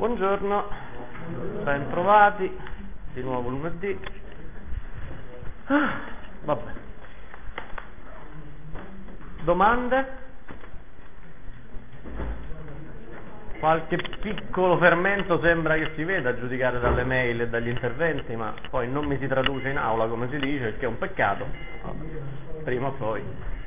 Buongiorno, ben trovati, di nuovo lunedì. Vabbè. Domande? Qualche piccolo fermento sembra che si veda a giudicare dalle mail e dagli interventi, ma poi non mi si traduce in aula, come si dice, il che è un peccato. Vabbè. Prima o poi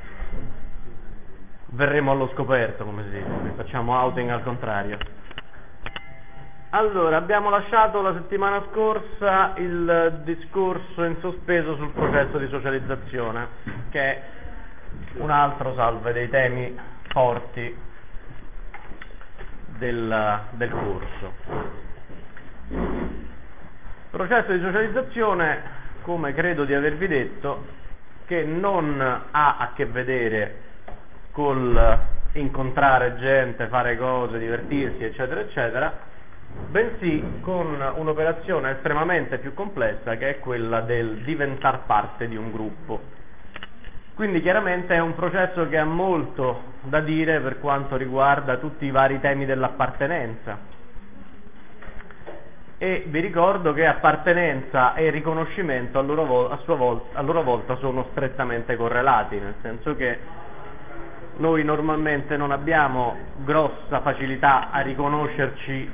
verremo allo scoperto, come si dice, quindi facciamo outing al contrario. Allora, abbiamo lasciato la settimana scorsa il discorso in sospeso sul processo di socializzazione, che è un altro salve dei temi forti del corso. Il processo di socializzazione, come credo di avervi detto, che non ha a che vedere col incontrare gente, fare cose, divertirsi, eccetera, eccetera, bensì con un'operazione estremamente più complessa, che è quella del diventare parte di un gruppo. Quindi chiaramente è un processo che ha molto da dire per quanto riguarda tutti i vari temi dell'appartenenza. E vi ricordo che appartenenza e riconoscimento a loro volta sono strettamente correlati, nel senso che noi normalmente non abbiamo grossa facilità a riconoscerci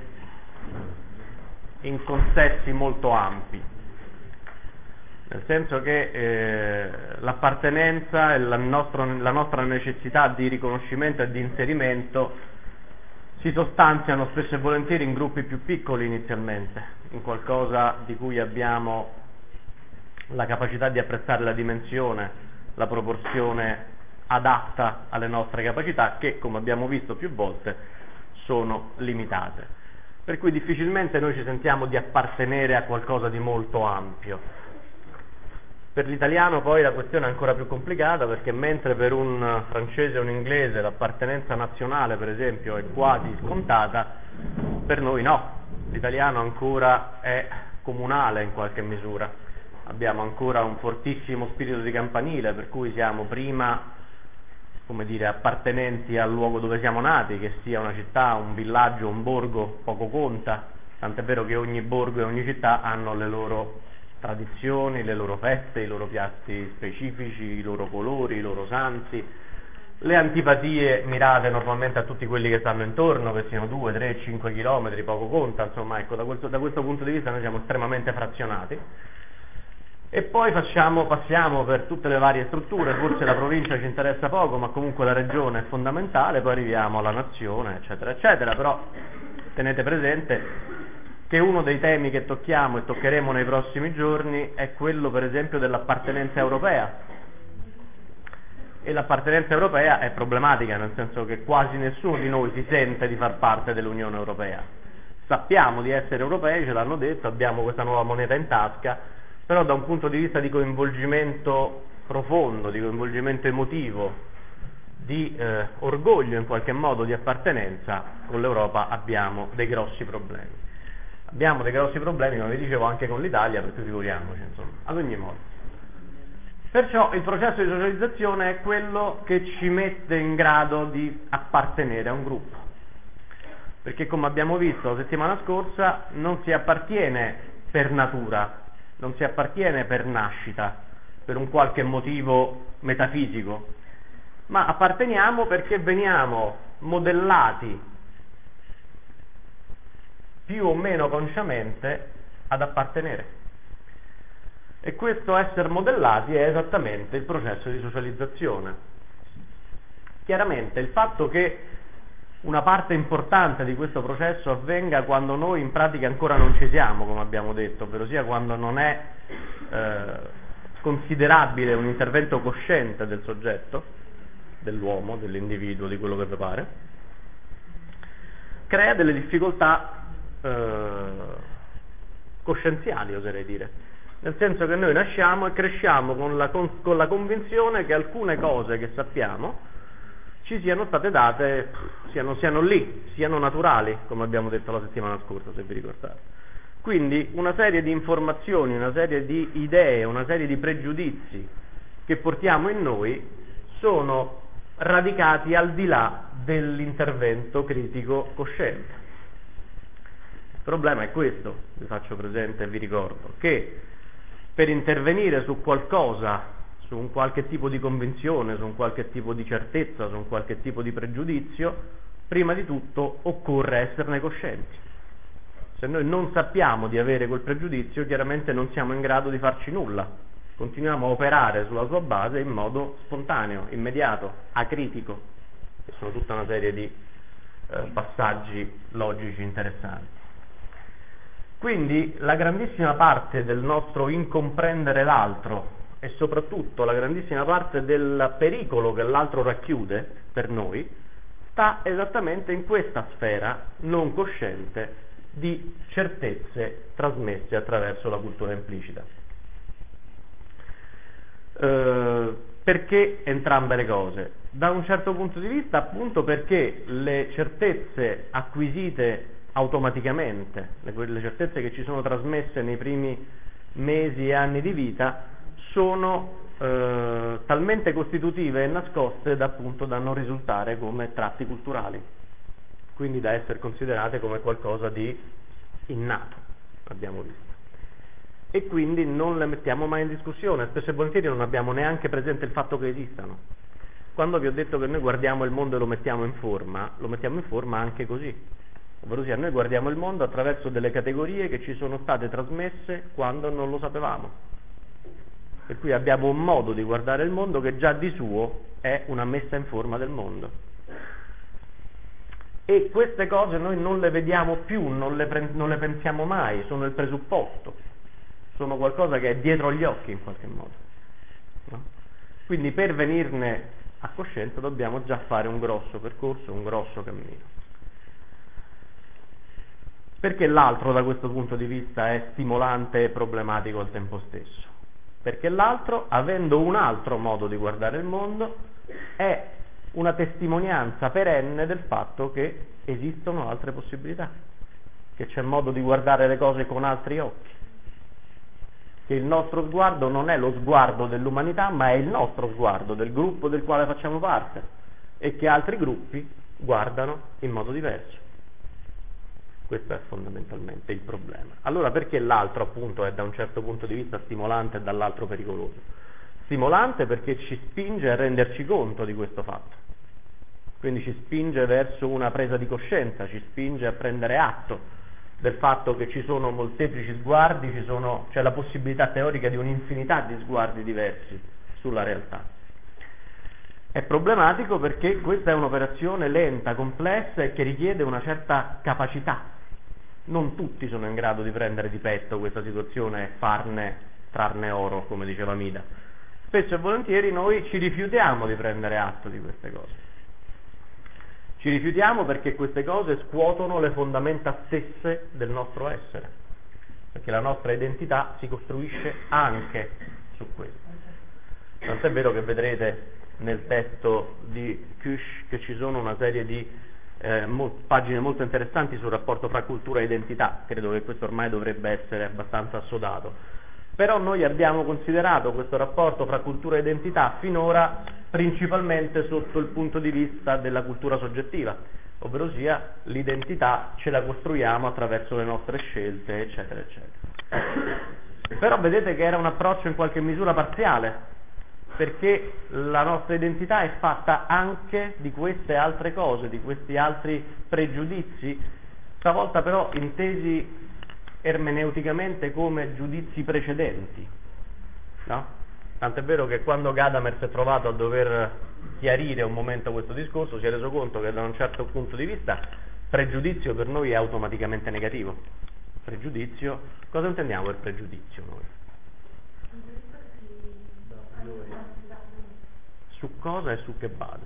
in consessi molto ampi, nel senso che l'appartenenza e la nostra necessità di riconoscimento e di inserimento si sostanziano spesso e volentieri in gruppi più piccoli inizialmente, in qualcosa di cui abbiamo la capacità di apprezzare la dimensione, la proporzione adatta alle nostre capacità, che come abbiamo visto più volte sono limitate, per cui difficilmente noi ci sentiamo di appartenere a qualcosa di molto ampio. Per l'italiano poi la questione è ancora più complicata, perché mentre per un francese o un inglese l'appartenenza nazionale per esempio è quasi scontata, per noi no, l'italiano ancora è comunale in qualche misura, abbiamo ancora un fortissimo spirito di campanile, per cui siamo prima, come dire, appartenenti al luogo dove siamo nati, che sia una città, un villaggio, un borgo, poco conta, tant'è vero che ogni borgo e ogni città hanno le loro tradizioni, le loro feste, i loro piatti specifici, i loro colori, i loro santi, le antipatie mirate normalmente a tutti quelli che stanno intorno, che siano 2, 3, 5 chilometri, poco conta, insomma, ecco, da questo punto di vista noi siamo estremamente frazionati. E poi passiamo per tutte le varie strutture, forse la provincia ci interessa poco, ma comunque la regione è fondamentale, poi arriviamo alla nazione, eccetera, eccetera. Però tenete presente che uno dei temi che tocchiamo e toccheremo nei prossimi giorni è quello, per esempio, dell'appartenenza europea. E l'appartenenza europea è problematica, nel senso che quasi nessuno di noi si sente di far parte dell'Unione Europea. Sappiamo di essere europei, ce l'hanno detto, abbiamo questa nuova moneta in tasca, però da un punto di vista di coinvolgimento profondo, di coinvolgimento emotivo, di orgoglio in qualche modo di appartenenza, con l'Europa abbiamo dei grossi problemi. Abbiamo dei grossi problemi, come vi dicevo, anche con l'Italia, per cui figuriamoci, insomma, ad ogni modo. Perciò il processo di socializzazione è quello che ci mette in grado di appartenere a un gruppo, perché come abbiamo visto la settimana scorsa non si appartiene per natura, non si appartiene per nascita, per un qualche motivo metafisico, ma apparteniamo perché veniamo modellati più o meno consciamente ad appartenere. E questo essere modellati è esattamente il processo di socializzazione. Chiaramente il fatto che una parte importante di questo processo avvenga quando noi in pratica ancora non ci siamo, come abbiamo detto, ovvero sia quando non è considerabile un intervento cosciente del soggetto, dell'uomo, dell'individuo, di quello che vi pare, crea delle difficoltà coscienziali, oserei dire, nel senso che noi nasciamo e cresciamo con la convinzione che alcune cose che sappiamo ci siano state date, siano lì, siano naturali, come abbiamo detto la settimana scorsa, se vi ricordate. Quindi una serie di informazioni, una serie di idee, una serie di pregiudizi che portiamo in noi sono radicati al di là dell'intervento critico cosciente. problema è questo, vi faccio presente e vi ricordo, che per intervenire su qualcosa, su un qualche tipo di convinzione, su un qualche tipo di certezza, su un qualche tipo di pregiudizio, prima di tutto occorre esserne coscienti. Se noi non sappiamo di avere quel pregiudizio, chiaramente non siamo in grado di farci nulla. Continuiamo a operare sulla sua base in modo spontaneo, immediato, acritico, che sono tutta una serie di passaggi logici interessanti. Quindi la grandissima parte del nostro incomprendere l'altro e soprattutto la grandissima parte del pericolo che l'altro racchiude per noi sta esattamente in questa sfera non cosciente di certezze trasmesse attraverso la cultura implicita. Perché entrambe le cose? Da un certo punto di vista, appunto, perché le certezze acquisite automaticamente, le certezze che ci sono trasmesse nei primi mesi e anni di vita, sono talmente costitutive e nascoste da, appunto, da non risultare come tratti culturali, quindi da essere considerate come qualcosa di innato, abbiamo visto. E quindi non le mettiamo mai in discussione, spesso e volentieri non abbiamo neanche presente il fatto che esistano. Quando vi ho detto che noi guardiamo il mondo e lo mettiamo in forma anche così, ovvero sia, noi guardiamo il mondo attraverso delle categorie che ci sono state trasmesse quando non lo sapevamo. Per cui abbiamo un modo di guardare il mondo che già di suo è una messa in forma del mondo. E queste cose noi non le vediamo più, non le pensiamo mai, sono il presupposto, sono qualcosa che è dietro gli occhi in qualche modo, no? Quindi per venirne a coscienza dobbiamo già fare un grosso percorso, un grosso cammino. Perché l'altro da questo punto di vista è stimolante e problematico al tempo stesso? Perché l'altro, avendo un altro modo di guardare il mondo, è una testimonianza perenne del fatto che esistono altre possibilità, che c'è modo di guardare le cose con altri occhi, che il nostro sguardo non è lo sguardo dell'umanità, ma è il nostro sguardo, del gruppo del quale facciamo parte, e che altri gruppi guardano in modo diverso. Questo è fondamentalmente il problema. Allora perché l'altro, appunto, è da un certo punto di vista stimolante e dall'altro pericoloso? Stimolante perché ci spinge a renderci conto di questo fatto, quindi ci spinge verso una presa di coscienza, ci spinge a prendere atto del fatto che ci sono molteplici sguardi, c'è la possibilità teorica di un'infinità di sguardi diversi sulla realtà. È problematico perché questa è un'operazione lenta, complessa e che richiede una certa capacità. Non tutti sono in grado di prendere di petto questa situazione e trarne oro, come diceva Mida. Spesso e volentieri noi ci rifiutiamo di prendere atto di queste cose. Ci rifiutiamo perché queste cose scuotono le fondamenta stesse del nostro essere, perché la nostra identità si costruisce anche su questo. Tant'è vero che vedrete nel testo di Kusch che ci sono una serie di pagine molto interessanti sul rapporto fra cultura e identità. Credo che questo ormai dovrebbe essere abbastanza assodato. Però noi abbiamo considerato questo rapporto fra cultura e identità finora principalmente sotto il punto di vista della cultura soggettiva, ovvero sia l'identità ce la costruiamo attraverso le nostre scelte, eccetera, eccetera. Però vedete che era un approccio in qualche misura parziale, perché la nostra identità è fatta anche di queste altre cose, di questi altri pregiudizi, stavolta però intesi ermeneuticamente come giudizi precedenti, no? Tant'è vero che quando Gadamer si è trovato a dover chiarire un momento questo discorso si è reso conto che da un certo punto di vista pregiudizio per noi è automaticamente negativo. Pregiudizio, cosa intendiamo per pregiudizio noi? Su cosa e su che base?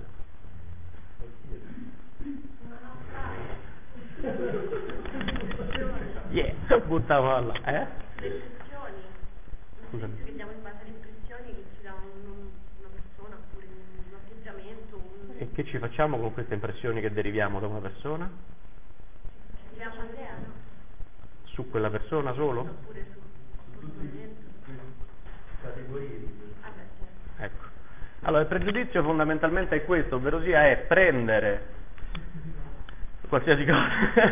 Buttavo là, Le impressioni. Scusami. Vediamo in base alle impressioni che ci dà una persona, oppure un atteggiamento. E che ci facciamo con queste impressioni che deriviamo da una persona? Deriviamo un'idea, no? Su quella persona solo? Oppure sul momento. Categorie. Ecco. Allora il pregiudizio fondamentalmente è questo, ovvero sia è prendere qualsiasi cosa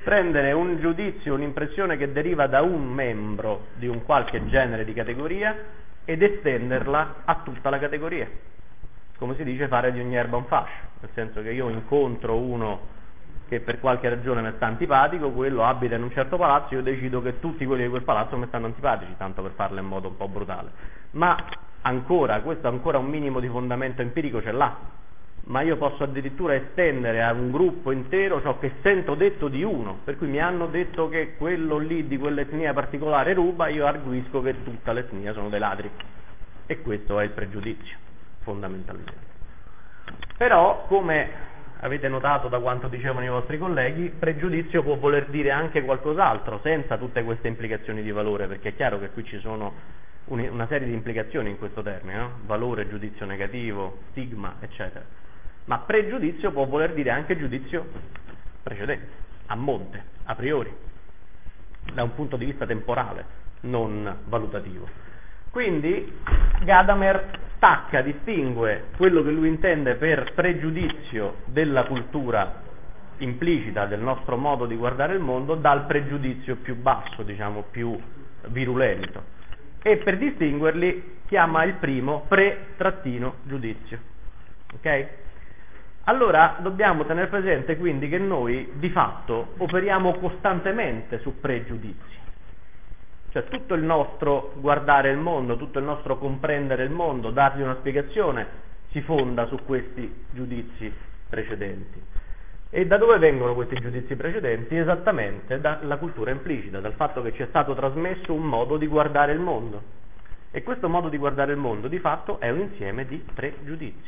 prendere un giudizio, un'impressione che deriva da un membro di un qualche genere di categoria ed estenderla a tutta la categoria. Come si dice, fare di ogni erba un fascio, nel senso che io incontro uno che per qualche ragione mi sta antipatico, quello abita in un certo palazzo, io decido che tutti quelli di quel palazzo mi stanno antipatici, tanto per farlo in modo un po' brutale. Ma questo ancora un minimo di fondamento empirico ce l'ha. Ma io posso addirittura estendere a un gruppo intero ciò che sento detto di uno, per cui mi hanno detto che quello lì di quell'etnia particolare ruba, io arguisco che tutta l'etnia sono dei ladri, e questo è il pregiudizio, fondamentalmente. Però, come avete notato da quanto dicevano i vostri colleghi, pregiudizio può voler dire anche qualcos'altro, senza tutte queste implicazioni di valore, perché è chiaro che qui ci sono una serie di implicazioni in questo termine, no? Valore, giudizio negativo, stigma, eccetera. Ma pregiudizio può voler dire anche giudizio precedente, a monte, a priori, da un punto di vista temporale, non valutativo. Quindi Gadamer stacca, distingue quello che lui intende per pregiudizio della cultura implicita, del nostro modo di guardare il mondo, dal pregiudizio più basso, diciamo più virulento. E per distinguerli chiama il primo pre-giudizio. Ok? Allora dobbiamo tenere presente quindi che noi di fatto operiamo costantemente su pregiudizi, cioè tutto il nostro guardare il mondo, tutto il nostro comprendere il mondo, dargli una spiegazione, si fonda su questi giudizi precedenti. E da dove vengono questi giudizi precedenti? Esattamente dalla cultura implicita, dal fatto che ci è stato trasmesso un modo di guardare il mondo, e questo modo di guardare il mondo di fatto è un insieme di pregiudizi.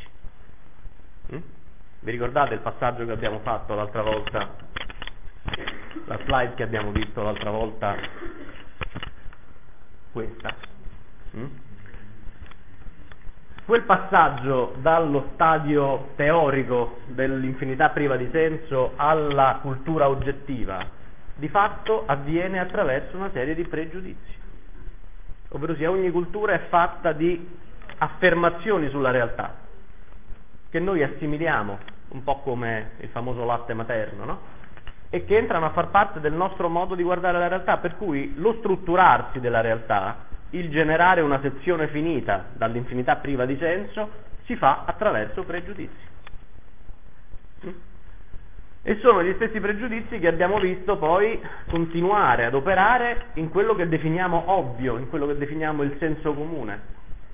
Vi ricordate il passaggio che abbiamo fatto l'altra volta, la slide che abbiamo visto l'altra volta, questa? Quel passaggio dallo stadio teorico dell'infinità priva di senso alla cultura oggettiva, di fatto avviene attraverso una serie di pregiudizi, ovvero sia ogni cultura è fatta di affermazioni sulla realtà, che noi assimiliamo, un po' come il famoso latte materno, no? E che entrano a far parte del nostro modo di guardare la realtà, per cui lo strutturarsi della realtà, il generare una sezione finita dall'infinità priva di senso, si fa attraverso pregiudizi. E sono gli stessi pregiudizi che abbiamo visto poi continuare ad operare in quello che definiamo ovvio, in quello che definiamo il senso comune.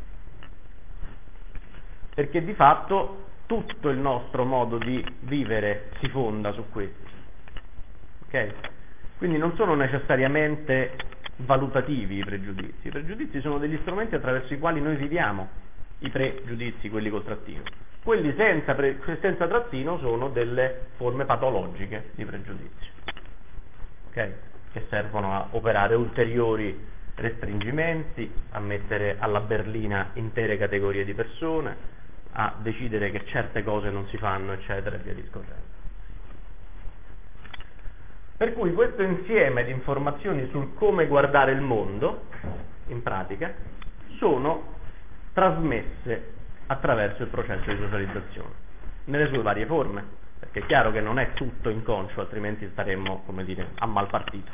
Perché di fatto tutto il nostro modo di vivere si fonda su questi. Ok? Quindi non sono necessariamente valutativi i pregiudizi. I pregiudizi sono degli strumenti attraverso i quali noi viviamo, i pregiudizi, quelli col trattino. Quelli senza trattino sono delle forme patologiche di pregiudizio, ok? Che servono a operare ulteriori restringimenti, a mettere alla berlina intere categorie di persone, a decidere che certe cose non si fanno, eccetera, e via discorrendo. Per cui questo insieme di informazioni sul come guardare il mondo, in pratica, sono trasmesse attraverso il processo di socializzazione, nelle sue varie forme, perché è chiaro che non è tutto inconscio, altrimenti staremmo, come dire, a mal partito.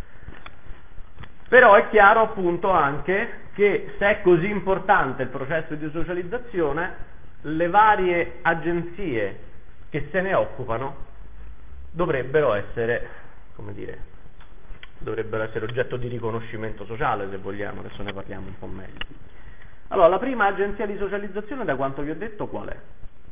Però è chiaro appunto anche che se è così importante il processo di socializzazione, le varie agenzie che se ne occupano dovrebbero essere, come dire, dovrebbero essere oggetto di riconoscimento sociale, se vogliamo, adesso ne parliamo un po' meglio. Allora, la prima agenzia di socializzazione, da quanto vi ho detto, qual è?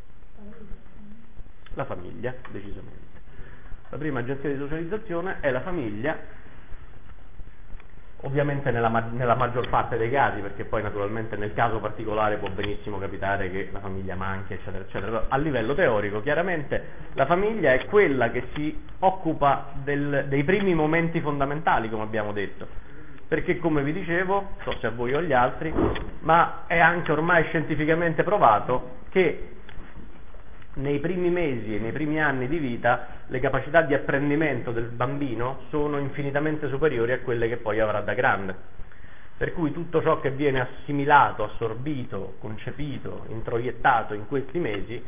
La famiglia, decisamente. La prima agenzia di socializzazione è la famiglia, ovviamente nella maggior parte dei casi, perché poi naturalmente nel caso particolare può benissimo capitare che la famiglia manchi, eccetera, eccetera. A livello teorico, chiaramente, la famiglia è quella che si occupa dei primi momenti fondamentali, come abbiamo detto, perché come vi dicevo, so se a voi o agli altri, ma è anche ormai scientificamente provato che nei primi mesi e nei primi anni di vita le capacità di apprendimento del bambino sono infinitamente superiori a quelle che poi avrà da grande, per cui tutto ciò che viene assimilato, assorbito, concepito, introiettato in questi mesi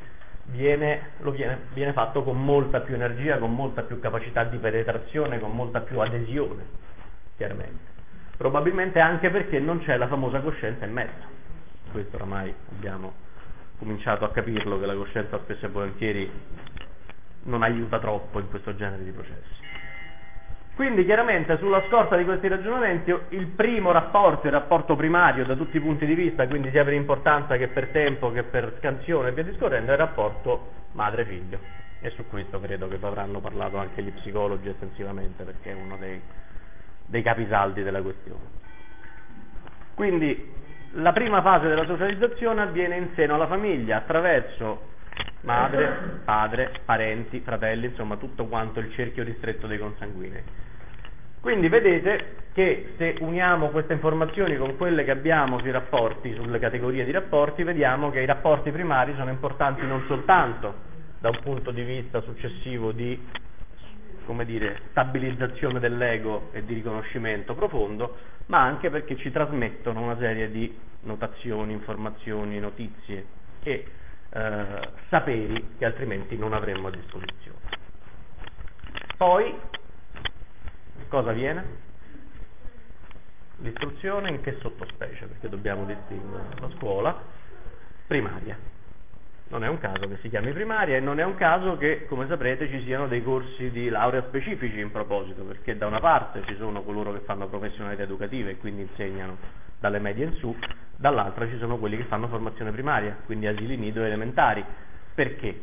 viene fatto con molta più energia, con molta più capacità di penetrazione, con molta più adesione, chiaramente. Probabilmente anche perché non c'è la famosa coscienza in mezzo. Questo oramai abbiamo cominciato a capirlo, che la coscienza spesso e volentieri non aiuta troppo in questo genere di processi. Quindi chiaramente sulla scorta di questi ragionamenti il primo rapporto, il rapporto primario da tutti i punti di vista, quindi sia per importanza che per tempo che per scansione e via discorrendo, è il rapporto madre-figlio, e su questo credo che avranno parlato anche gli psicologi estensivamente, perché è uno dei capisaldi della questione. Quindi la prima fase della socializzazione avviene in seno alla famiglia attraverso madre, padre, parenti, fratelli, insomma tutto quanto il cerchio ristretto dei consanguinei. Quindi vedete che se uniamo queste informazioni con quelle che abbiamo sui rapporti, sulle categorie di rapporti, vediamo che i rapporti primari sono importanti non soltanto da un punto di vista successivo di, come dire, stabilizzazione dell'ego e di riconoscimento profondo, ma anche perché ci trasmettono una serie di notazioni, informazioni, notizie e saperi che altrimenti non avremmo a disposizione. Poi cosa avviene? L'istruzione in che sottospecie? Perché dobbiamo distinguere la scuola primaria. Non è un caso che si chiami primaria e non è un caso che, come saprete, ci siano dei corsi di laurea specifici in proposito, perché da una parte ci sono coloro che fanno professionalità educative e quindi insegnano dalle medie in su, dall'altra ci sono quelli che fanno formazione primaria, quindi asili nido e elementari. Perché?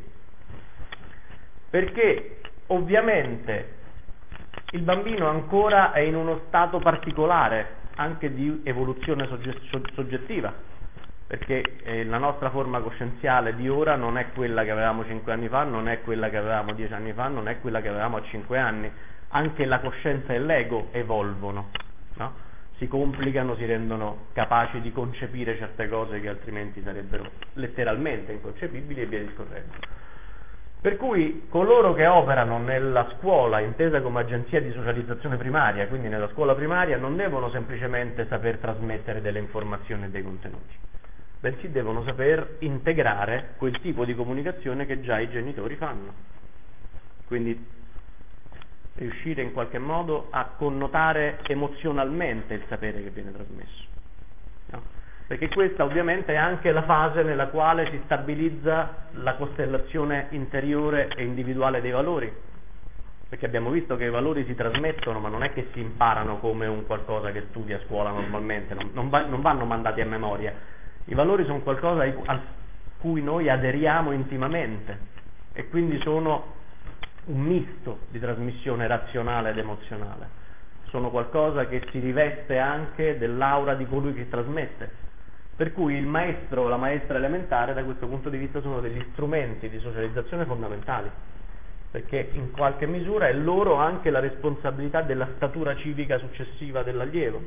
Perché ovviamente il bambino ancora è in uno stato particolare anche di evoluzione soggettiva, perché la nostra forma coscienziale di ora non è quella che avevamo 5 anni fa, non è quella che avevamo 10 anni fa, non è quella che avevamo a 5 anni. Anche la coscienza e l'ego evolvono, no? Si complicano, si rendono capaci di concepire certe cose che altrimenti sarebbero letteralmente inconcepibili e via discorrendo. Per cui coloro che operano nella scuola, intesa come agenzia di socializzazione primaria, quindi nella scuola primaria, non devono semplicemente saper trasmettere delle informazioni e dei contenuti, bensì devono saper integrare quel tipo di comunicazione che già i genitori fanno. Quindi riuscire in qualche modo a connotare emozionalmente il sapere che viene trasmesso, no? Perché questa ovviamente è anche la fase nella quale si stabilizza la costellazione interiore e individuale dei valori, perché abbiamo visto che i valori si trasmettono, ma non è che si imparano come un qualcosa che studi a scuola normalmente, non vanno mandati a memoria. I valori sono qualcosa a cui noi aderiamo intimamente e quindi sono un misto di trasmissione razionale ed emozionale, sono qualcosa che si riveste anche dell'aura di colui che trasmette, per cui il maestro o la maestra elementare da questo punto di vista sono degli strumenti di socializzazione fondamentali, perché in qualche misura è loro anche la responsabilità della statura civica successiva dell'allievo.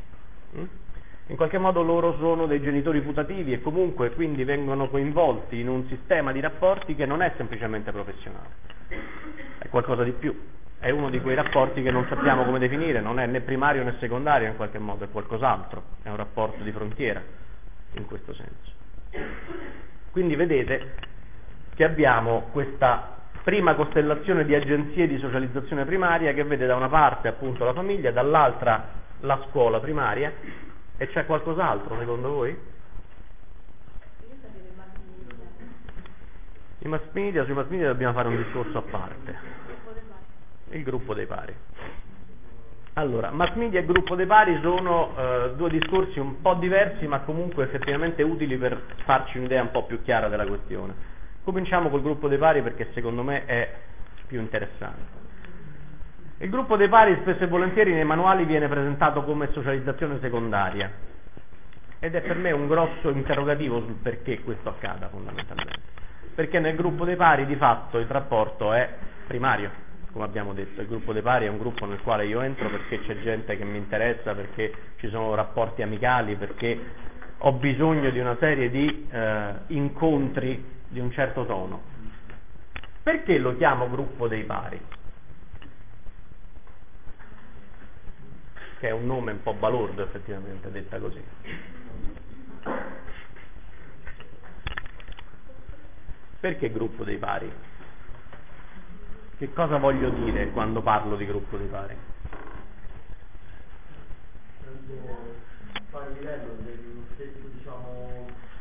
In qualche modo loro sono dei genitori putativi e comunque quindi vengono coinvolti in un sistema di rapporti che non è semplicemente professionale, è qualcosa di più, è uno di quei rapporti che non sappiamo come definire, non è né primario né secondario, in qualche modo è qualcos'altro, è un rapporto di frontiera in questo senso. Quindi vedete che abbiamo questa prima costellazione di agenzie di socializzazione primaria che vede da una parte appunto la famiglia, dall'altra la scuola primaria. E c'è qualcos'altro secondo voi? I mass media, sui mass media dobbiamo fare un discorso a parte. Il gruppo dei pari. Allora, mass media e gruppo dei pari sono due discorsi un po' diversi, ma comunque effettivamente utili per farci un'idea un po' più chiara della questione. Cominciamo col gruppo dei pari perché secondo me è più interessante. Il gruppo dei pari spesso e volentieri nei manuali viene presentato come socializzazione secondaria ed è per me un grosso interrogativo sul perché questo accada fondamentalmente, perché nel gruppo dei pari di fatto il rapporto è primario, come abbiamo detto. Il gruppo dei pari è un gruppo nel quale io entro perché c'è gente che mi interessa, perché ci sono rapporti amicali, perché ho bisogno di una serie di incontri di un certo tono. Perché lo chiamo gruppo dei pari? Che è un nome un po' balordo effettivamente, detta così. Perché gruppo dei pari? Che cosa voglio dire quando parlo di gruppo dei pari? Pari livello dello stesso, diciamo,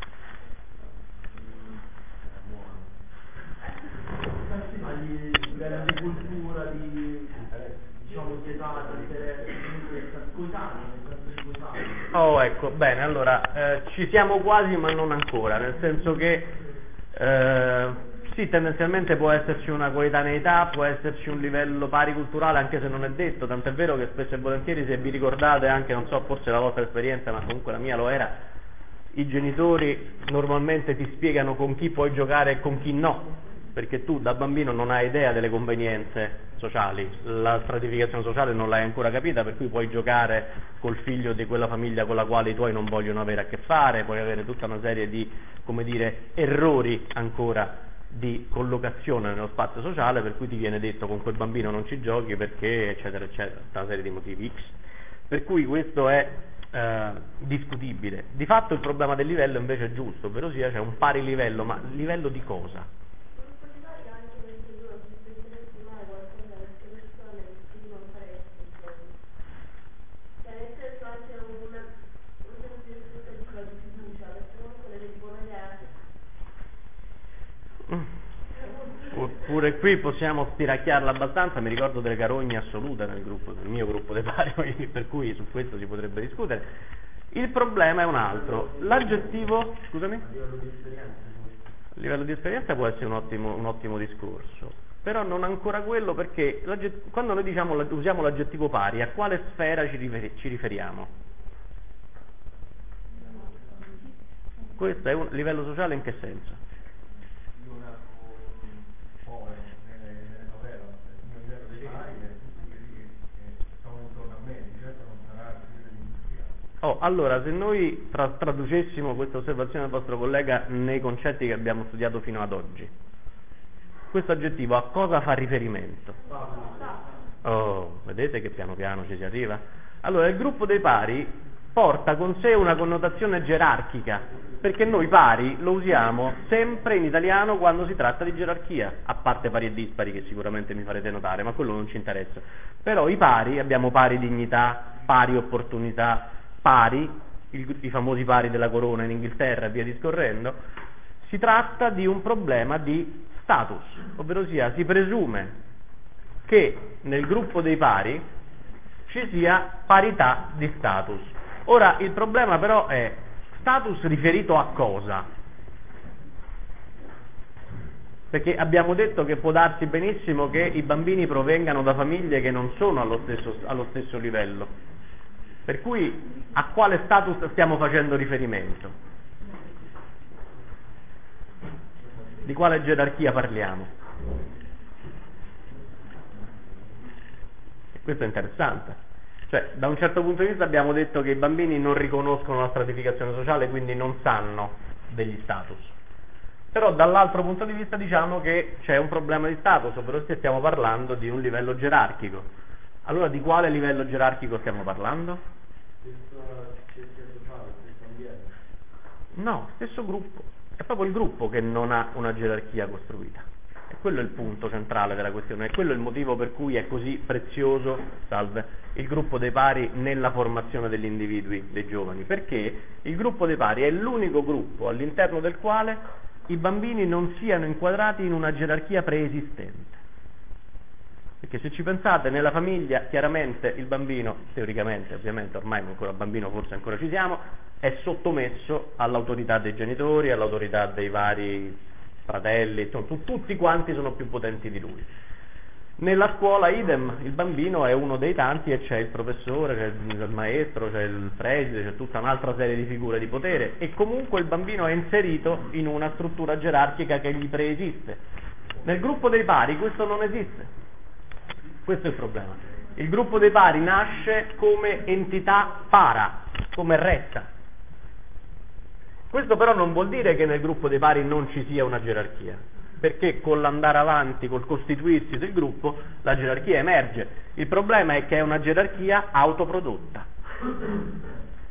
livello di cultura, di, diciamo, di età, di interesse, coetanei. Oh, ecco, bene, allora, ci siamo quasi ma non ancora, nel senso che sì, tendenzialmente può esserci una coetaneità, può esserci un livello pari culturale, anche se non è detto, tant'è vero che spesso e volentieri, se vi ricordate anche, non so, forse la vostra esperienza, ma comunque la mia lo era, i genitori normalmente ti spiegano con chi puoi giocare e con chi no, perché tu da bambino non hai idea delle convenienze sociali, la stratificazione sociale non l'hai ancora capita, per cui puoi giocare col figlio di quella famiglia con la quale i tuoi non vogliono avere a che fare, puoi avere tutta una serie di, come dire, errori ancora di collocazione nello spazio sociale, per cui ti viene detto con quel bambino non ci giochi perché eccetera eccetera, tutta una serie di motivi X, per cui questo è discutibile. Di fatto il problema del livello invece è giusto, ovvero sia c'è un pari livello, ma livello di cosa? Oppure qui possiamo stiracchiarla abbastanza, mi ricordo delle carogne assolute nel mio gruppo dei pari, per cui su questo si potrebbe discutere. Il problema è un altro, l'aggettivo, scusami? A livello di esperienza può essere un ottimo discorso, però non ancora quello, perché quando noi usiamo l'aggettivo pari, a quale sfera ci riferiamo? Questo è un livello sociale in che senso? Oh, allora, se noi traducessimo questa osservazione del vostro collega nei concetti che abbiamo studiato fino ad oggi, questo aggettivo a cosa fa riferimento? Oh, vedete che piano piano ci si arriva? Allora, il gruppo dei pari porta con sé una connotazione gerarchica, perché noi pari lo usiamo sempre in italiano quando si tratta di gerarchia, a parte pari e dispari che sicuramente mi farete notare, ma quello non ci interessa. Però i pari, abbiamo pari dignità, pari opportunità, pari, i famosi pari della corona in Inghilterra e via discorrendo, si tratta di un problema di status, ovvero sia si presume che nel gruppo dei pari ci sia parità di status. Ora il problema però è status riferito a cosa? Perché abbiamo detto che può darsi benissimo che i bambini provengano da famiglie che non sono allo stesso livello. Per cui a quale status stiamo facendo riferimento? Di quale gerarchia parliamo? Questo è interessante. Cioè, da un certo punto di vista abbiamo detto che i bambini non riconoscono la stratificazione sociale, quindi non sanno degli status. Però dall'altro punto di vista diciamo che c'è un problema di status, ovvero stiamo parlando di un livello gerarchico. Allora di quale livello gerarchico stiamo parlando? No, stesso gruppo. È proprio il gruppo che non ha una gerarchia costruita. E quello è il punto centrale della questione, è quello il motivo per cui è così prezioso, il gruppo dei pari nella formazione degli individui, dei giovani, perché il gruppo dei pari è l'unico gruppo all'interno del quale i bambini non siano inquadrati in una gerarchia preesistente. Perché se ci pensate, nella famiglia chiaramente il bambino, teoricamente ovviamente, ormai ancora bambino forse ancora ci siamo, è sottomesso all'autorità dei genitori, all'autorità dei vari fratelli, insomma, tutti quanti sono più potenti di lui. Nella scuola idem, il bambino è uno dei tanti e c'è il professore, c'è il maestro, c'è il preside, c'è tutta un'altra serie di figure di potere e comunque il bambino è inserito in una struttura gerarchica che gli preesiste. Nel gruppo dei pari questo non esiste. Questo è il problema. Il gruppo dei pari nasce come entità para, come retta. Questo però non vuol dire che nel gruppo dei pari non ci sia una gerarchia, perché con l'andare avanti, col costituirsi del gruppo, la gerarchia emerge. Il problema è che è una gerarchia autoprodotta.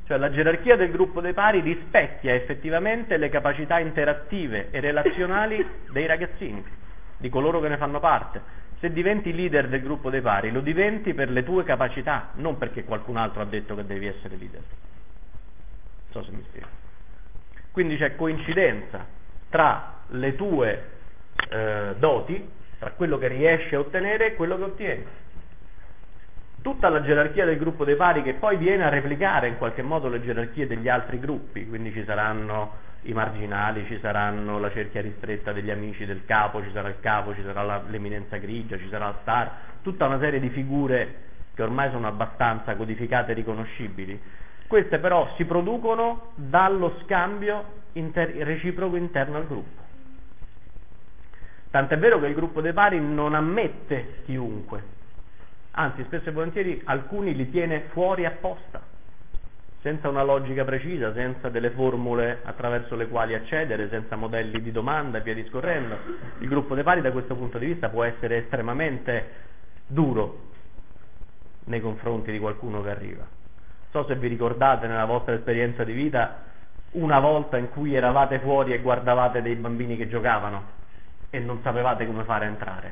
Cioè la gerarchia del gruppo dei pari rispecchia effettivamente le capacità interattive e relazionali dei ragazzini, di coloro che ne fanno parte. Se diventi leader del gruppo dei pari, lo diventi per le tue capacità, non perché qualcun altro ha detto che devi essere leader. Non so se mi spiego. Quindi c'è coincidenza tra le tue doti, tra quello che riesci a ottenere e quello che ottieni. Tutta la gerarchia del gruppo dei pari, che poi viene a replicare in qualche modo le gerarchie degli altri gruppi, quindi ci saranno i marginali, ci saranno la cerchia ristretta degli amici del capo, ci sarà il capo, ci sarà l'eminenza grigia, ci sarà il star, tutta una serie di figure che ormai sono abbastanza codificate e riconoscibili. Queste però si producono dallo scambio reciproco interno al gruppo. Tant'è vero che il gruppo dei pari non ammette chiunque, anzi spesso e volentieri alcuni li tiene fuori apposta, senza una logica precisa, senza delle formule attraverso le quali accedere, senza modelli di domanda e via discorrendo. Il gruppo dei pari da questo punto di vista può essere estremamente duro nei confronti di qualcuno che arriva. Non so se vi ricordate nella vostra esperienza di vita una volta in cui eravate fuori e guardavate dei bambini che giocavano e non sapevate come fare a entrare,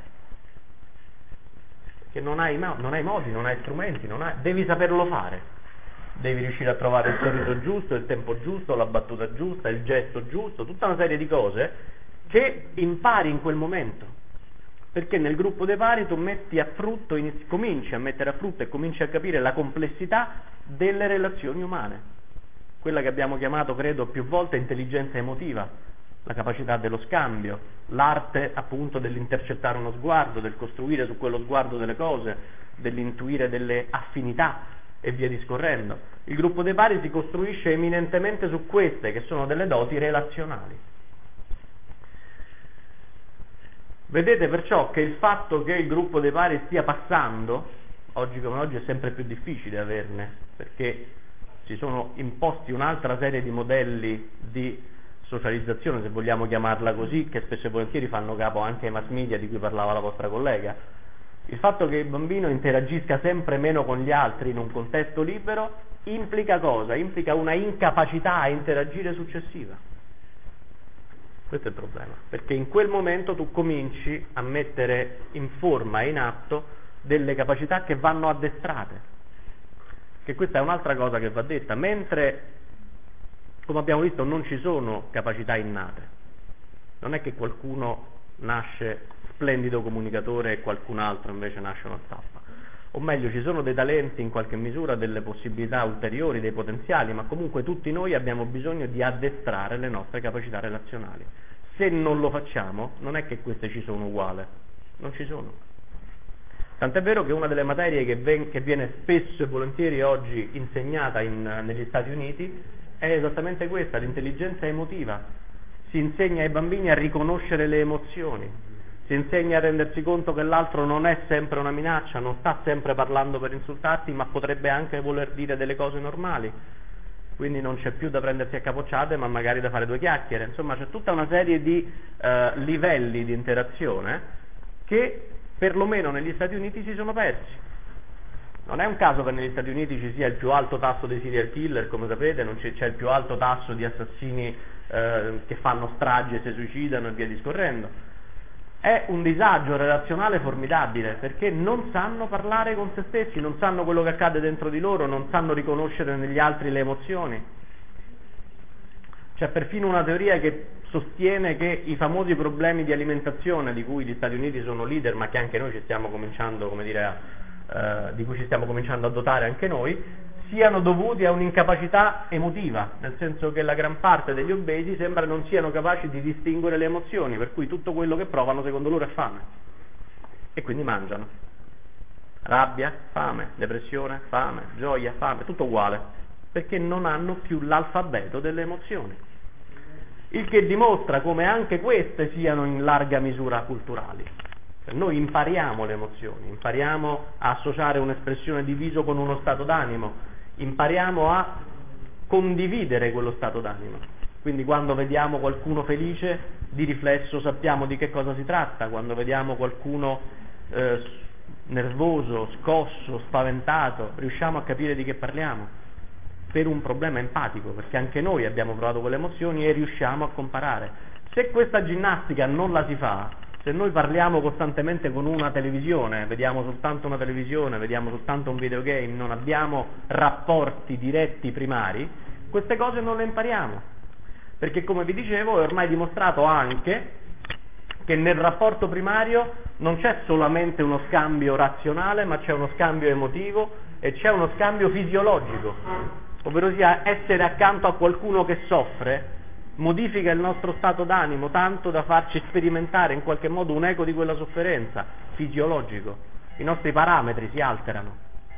che non hai modi, non hai strumenti, devi saperlo fare, devi riuscire a trovare il sorriso giusto, il tempo giusto, la battuta giusta, il gesto giusto, tutta una serie di cose che impari in quel momento, perché nel gruppo dei pari tu metti a frutto, cominci a mettere a frutto e cominci a capire la complessità delle relazioni umane, quella che abbiamo chiamato, credo, più volte intelligenza emotiva, la capacità dello scambio, l'arte appunto dell'intercettare uno sguardo, del costruire su quello sguardo delle cose, dell'intuire delle affinità e via discorrendo. Il gruppo dei pari si costruisce eminentemente su queste, che sono delle doti relazionali. Vedete perciò che il fatto che il gruppo dei pari stia passando, oggi come oggi è sempre più difficile averne, perché si sono imposti un'altra serie di modelli di socializzazione, se vogliamo chiamarla così, che spesso e volentieri fanno capo anche ai mass media di cui parlava la vostra collega. Il fatto che il bambino interagisca sempre meno con gli altri in un contesto libero implica cosa? Implica una incapacità a interagire successiva. Questo è il problema, perché in quel momento tu cominci a mettere in forma e in atto delle capacità che vanno addestrate, che questa è un'altra cosa che va detta, mentre come abbiamo visto non ci sono capacità innate, non è che qualcuno nasce splendido comunicatore e qualcun altro invece nasce una zappa, o meglio ci sono dei talenti in qualche misura, delle possibilità ulteriori, dei potenziali, ma comunque tutti noi abbiamo bisogno di addestrare le nostre capacità relazionali. Se non lo facciamo non è che queste ci sono uguali, non ci sono. Tant'è vero che una delle materie che viene spesso e volentieri oggi insegnata negli Stati Uniti è esattamente questa, l'intelligenza emotiva. Si insegna ai bambini a riconoscere le emozioni, si insegna a rendersi conto che l'altro non è sempre una minaccia, non sta sempre parlando per insultarti, ma potrebbe anche voler dire delle cose normali, quindi non c'è più da prendersi a capocciate, ma magari da fare due chiacchiere. Insomma, c'è tutta una serie di livelli di interazione che perlomeno negli Stati Uniti si sono persi. Non è un caso che negli Stati Uniti ci sia il più alto tasso dei serial killer, come sapete, non c'è il più alto tasso di assassini che fanno stragi e si suicidano e via discorrendo. È un disagio relazionale formidabile, perché non sanno parlare con se stessi, non sanno quello che accade dentro di loro, non sanno riconoscere negli altri le emozioni. C'è perfino una teoria che sostiene che i famosi problemi di alimentazione, di cui gli Stati Uniti sono leader, ma che anche noi ci stiamo cominciando, di cui ci stiamo cominciando a dotare anche noi, siano dovuti a un'incapacità emotiva, nel senso che la gran parte degli obesi sembra non siano capaci di distinguere le emozioni, per cui tutto quello che provano secondo loro è fame e quindi mangiano. Rabbia, fame, depressione, fame, gioia, fame, tutto uguale, perché non hanno più l'alfabeto delle emozioni, il che dimostra come anche queste siano in larga misura culturali. Noi impariamo le emozioni, impariamo a associare un'espressione di viso con uno stato d'animo, impariamo a condividere quello stato d'animo. Quindi quando vediamo qualcuno felice, di riflesso sappiamo di che cosa si tratta, quando vediamo qualcuno nervoso, scosso, spaventato, riusciamo a capire di che parliamo. per un problema empatico, perché anche noi abbiamo provato quelle emozioni e riusciamo a comparare. Se questa ginnastica non la si fa, se noi parliamo costantemente con una televisione, vediamo soltanto una televisione, vediamo soltanto un videogame, non abbiamo rapporti diretti primari, queste cose non le impariamo, perché come vi dicevo è ormai dimostrato anche che nel rapporto primario non c'è solamente uno scambio razionale, ma c'è uno scambio emotivo e c'è uno scambio fisiologico, ovvero sia essere accanto a qualcuno che soffre modifica il nostro stato d'animo tanto da farci sperimentare in qualche modo un eco di quella sofferenza, fisiologico, i nostri parametri si alterano,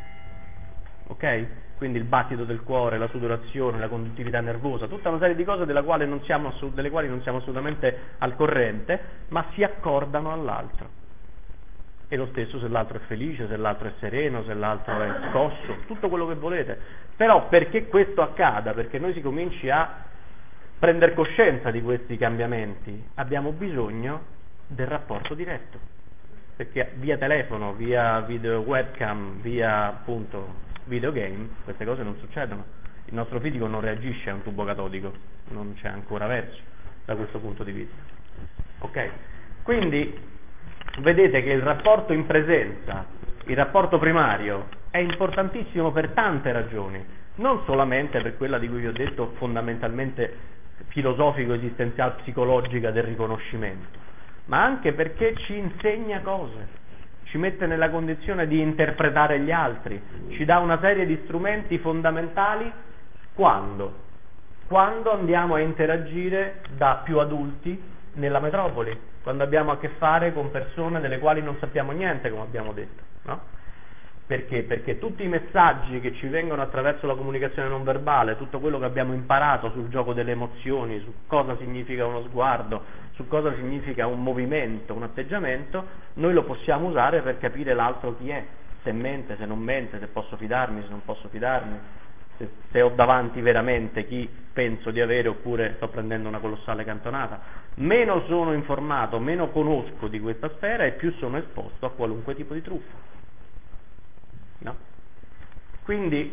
ok? Quindi il battito del cuore, la sudorazione, la conduttività nervosa, tutta una serie di cose delle quali non siamo assolutamente al corrente, ma si accordano all'altro. E lo stesso se l'altro è felice, se l'altro è sereno, se l'altro è scosso, tutto quello che volete. Però perché questo accada, perché noi si cominci a prendere coscienza di questi cambiamenti, abbiamo bisogno del rapporto diretto. Perché via telefono, via video webcam, via appunto videogame, queste cose non succedono. Il nostro fisico non reagisce a un tubo catodico, non c'è ancora verso da questo punto di vista. Ok? Quindi vedete che il rapporto in presenza, il rapporto primario, è importantissimo per tante ragioni, non solamente per quella di cui vi ho detto fondamentalmente filosofico-esistenziale psicologica del riconoscimento, ma anche perché ci insegna cose, ci mette nella condizione di interpretare gli altri, ci dà una serie di strumenti fondamentali quando andiamo a interagire da più adulti nella metropoli, quando abbiamo a che fare con persone delle quali non sappiamo niente, come abbiamo detto, no? Perché? Perché tutti i messaggi che ci vengono attraverso la comunicazione non verbale, tutto quello che abbiamo imparato sul gioco delle emozioni, su cosa significa uno sguardo, su cosa significa un movimento, un atteggiamento, noi lo possiamo usare per capire l'altro chi è, se mente, se non mente, se posso fidarmi, se non posso fidarmi, se ho davanti veramente chi penso di avere oppure sto prendendo una colossale cantonata. Meno sono informato, meno conosco di questa sfera e più sono esposto a qualunque tipo di truffa. No? Quindi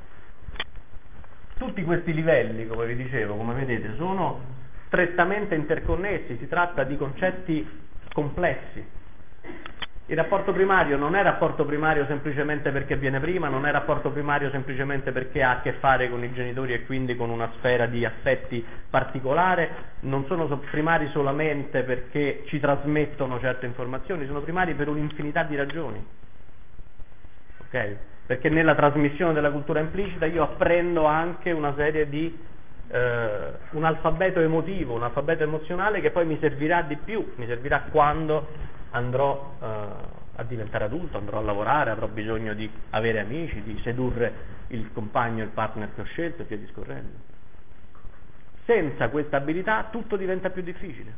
tutti questi livelli, come vi dicevo, come vedete, sono strettamente interconnessi, si tratta di concetti complessi. Il rapporto primario non è rapporto primario semplicemente perché viene prima, non è rapporto primario semplicemente perché ha a che fare con i genitori e quindi con una sfera di affetti particolare, non sono primari solamente perché ci trasmettono certe informazioni, sono primari per un'infinità di ragioni. Okay? Perché nella trasmissione della cultura implicita io apprendo anche una serie di un alfabeto emotivo, un alfabeto emozionale che poi mi servirà di più, mi servirà quando andrò a diventare adulto, andrò a lavorare, avrò bisogno di avere amici, di sedurre il compagno, il partner che ho scelto e via discorrendo. Senza questa abilità tutto diventa più difficile.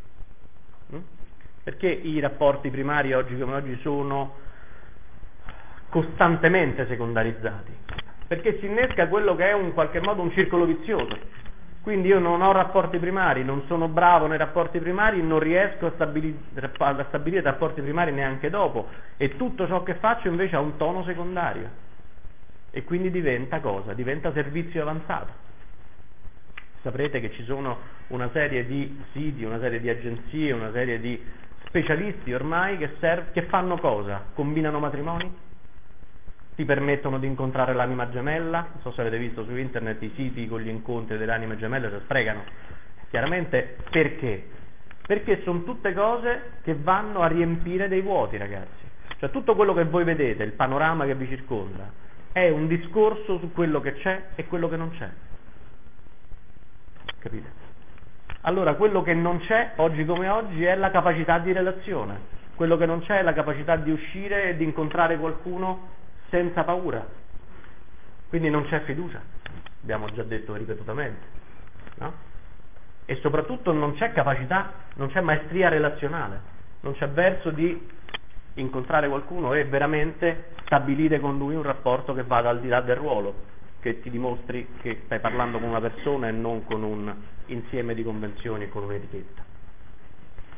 Perché i rapporti primari oggi come oggi sono costantemente secondarizzati? Perché si innesca quello che è in qualche modo un circolo vizioso. Quindi io non ho rapporti primari, non sono bravo nei rapporti primari, non riesco a stabilire rapporti primari neanche dopo, e tutto ciò che faccio invece ha un tono secondario e quindi diventa cosa? Diventa servizio avanzato. Saprete che ci sono una serie di siti, una serie di agenzie, una serie di specialisti ormai che fanno cosa? Combinano matrimoni? Ti permettono di incontrare l'anima gemella, non so se avete visto su internet i siti con gli incontri delle anime gemelle, si sprecano. Chiaramente perché? Perché sono tutte cose che vanno a riempire dei vuoti, ragazzi. Cioè tutto quello che voi vedete, il panorama che vi circonda, è un discorso su quello che c'è e quello che non c'è. Capite? Allora quello che non c'è, oggi come oggi, è la capacità di relazione. Quello che non c'è è la capacità di uscire e di incontrare qualcuno senza paura, quindi non c'è fiducia, abbiamo già detto ripetutamente, no? E soprattutto non c'è capacità, non c'è maestria relazionale, non c'è verso di incontrare qualcuno e veramente stabilire con lui un rapporto che vada al di là del ruolo, che ti dimostri che stai parlando con una persona e non con un insieme di convenzioni e con un'etichetta.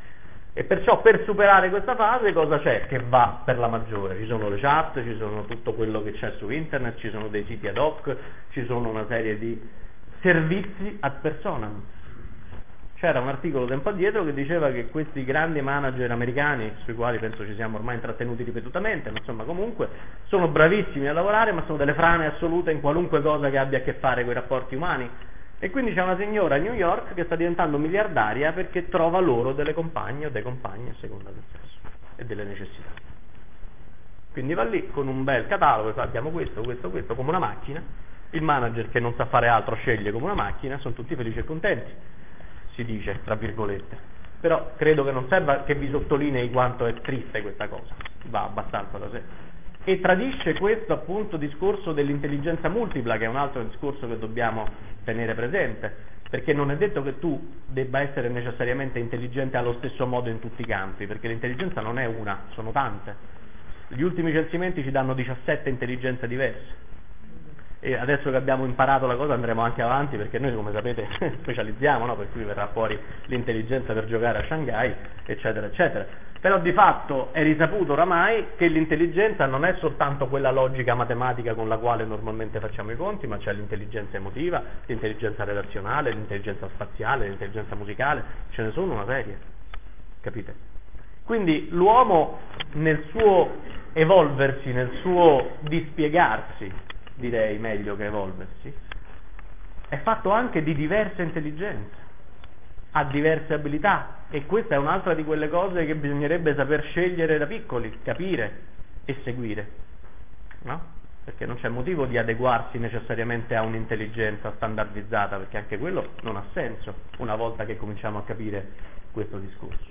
E perciò per superare questa fase cosa c'è che va per la maggiore? Ci sono le chat, ci sono tutto quello che c'è su internet, ci sono dei siti ad hoc, ci sono una serie di servizi ad personam. C'era un articolo tempo addietro che diceva che questi grandi manager americani, sui quali penso ci siamo ormai intrattenuti ripetutamente, ma insomma comunque, sono bravissimi a lavorare, ma sono delle frane assolute in qualunque cosa che abbia a che fare con i rapporti umani. E quindi c'è una signora a New York che sta diventando miliardaria perché trova loro delle compagne o dei compagni a seconda del sesso e delle necessità. Quindi va lì con un bel catalogo, abbiamo questo, come una macchina. Il manager che non sa fare altro sceglie come una macchina, sono tutti felici e contenti, si dice, tra virgolette. Però credo che non serva che vi sottolinei quanto è triste questa cosa, va abbastanza da sé. E tradisce questo appunto discorso dell'intelligenza multipla, che è un altro discorso che dobbiamo tenere presente, perché non è detto che tu debba essere necessariamente intelligente allo stesso modo in tutti i campi, perché l'intelligenza non è una, sono tante. Gli ultimi censimenti ci danno 17 intelligenze diverse. E adesso che abbiamo imparato la cosa andremo anche avanti, perché noi, come sapete, specializziamo, no? Per cui verrà fuori l'intelligenza per giocare a Shanghai, eccetera, eccetera. Però di fatto è risaputo oramai che l'intelligenza non è soltanto quella logica matematica con la quale normalmente facciamo i conti, ma c'è l'intelligenza emotiva, l'intelligenza relazionale, l'intelligenza spaziale, l'intelligenza musicale, ce ne sono una serie, capite? Quindi l'uomo nel suo evolversi, nel suo dispiegarsi, direi meglio che evolversi, è fatto anche di diverse intelligenze, ha diverse abilità, e questa è un'altra di quelle cose che bisognerebbe saper scegliere da piccoli, capire e seguire, no? Perché non c'è motivo di adeguarsi necessariamente a un'intelligenza standardizzata, perché anche quello non ha senso una volta che cominciamo a capire questo discorso.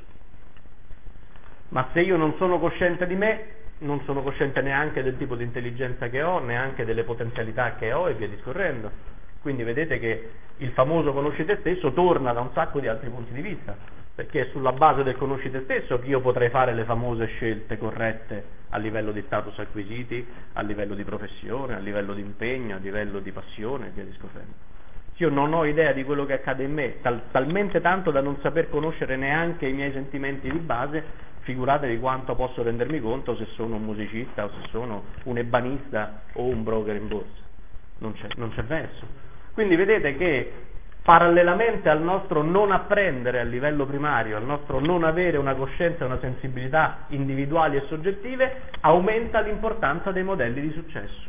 Ma se io non sono cosciente di me, non sono cosciente neanche del tipo di intelligenza che ho, neanche delle potenzialità che ho, e via discorrendo. Quindi vedete che il famoso conosci te stesso torna da un sacco di altri punti di vista, perché è sulla base del conosci te stesso che io potrei fare le famose scelte corrette a livello di status acquisiti, a livello di professione, a livello di impegno, a livello di passione e via discorrendo. Se io non ho idea di quello che accade in me, talmente tanto da non saper conoscere neanche i miei sentimenti di base, figuratevi quanto posso rendermi conto se sono un musicista o se sono un ebanista o un broker in borsa. Non c'è verso. Quindi vedete che parallelamente al nostro non apprendere a livello primario, al nostro non avere una coscienza e una sensibilità individuali e soggettive, aumenta l'importanza dei modelli di successo.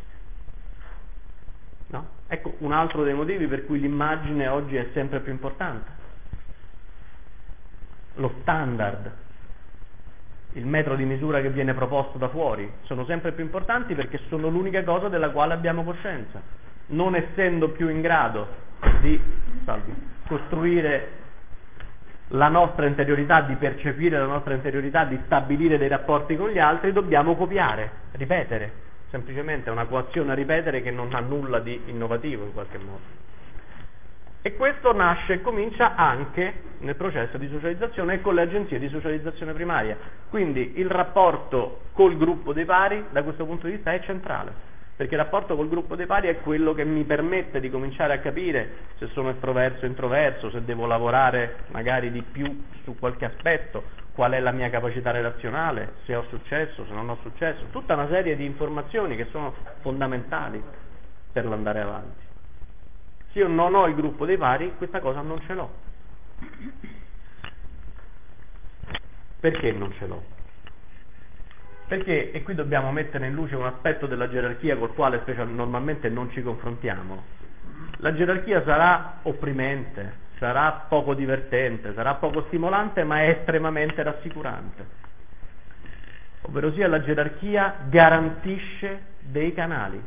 No? Ecco un altro dei motivi per cui l'immagine oggi è sempre più importante. Lo standard, il metro di misura che viene proposto da fuori, sono sempre più importanti perché sono l'unica cosa della quale abbiamo coscienza. Non essendo più in grado di costruire la nostra interiorità, di percepire la nostra interiorità, di stabilire dei rapporti con gli altri, dobbiamo copiare, ripetere, semplicemente è una coazione a ripetere che non ha nulla di innovativo in qualche modo. E questo nasce e comincia anche nel processo di socializzazione e con le agenzie di socializzazione primaria. Quindi il rapporto col gruppo dei pari da questo punto di vista è centrale, perché il rapporto col gruppo dei pari è quello che mi permette di cominciare a capire se sono estroverso o introverso, se devo lavorare magari di più su qualche aspetto, qual è la mia capacità relazionale, se ho successo, se non ho successo, tutta una serie di informazioni che sono fondamentali per l'andare avanti. Se io non ho il gruppo dei pari, questa cosa non ce l'ho. Perché non ce l'ho? Perché, e qui dobbiamo mettere in luce un aspetto della gerarchia col quale normalmente non ci confrontiamo, la gerarchia sarà opprimente, sarà poco divertente, sarà poco stimolante, ma è estremamente rassicurante. Ovverosia la gerarchia garantisce dei canali.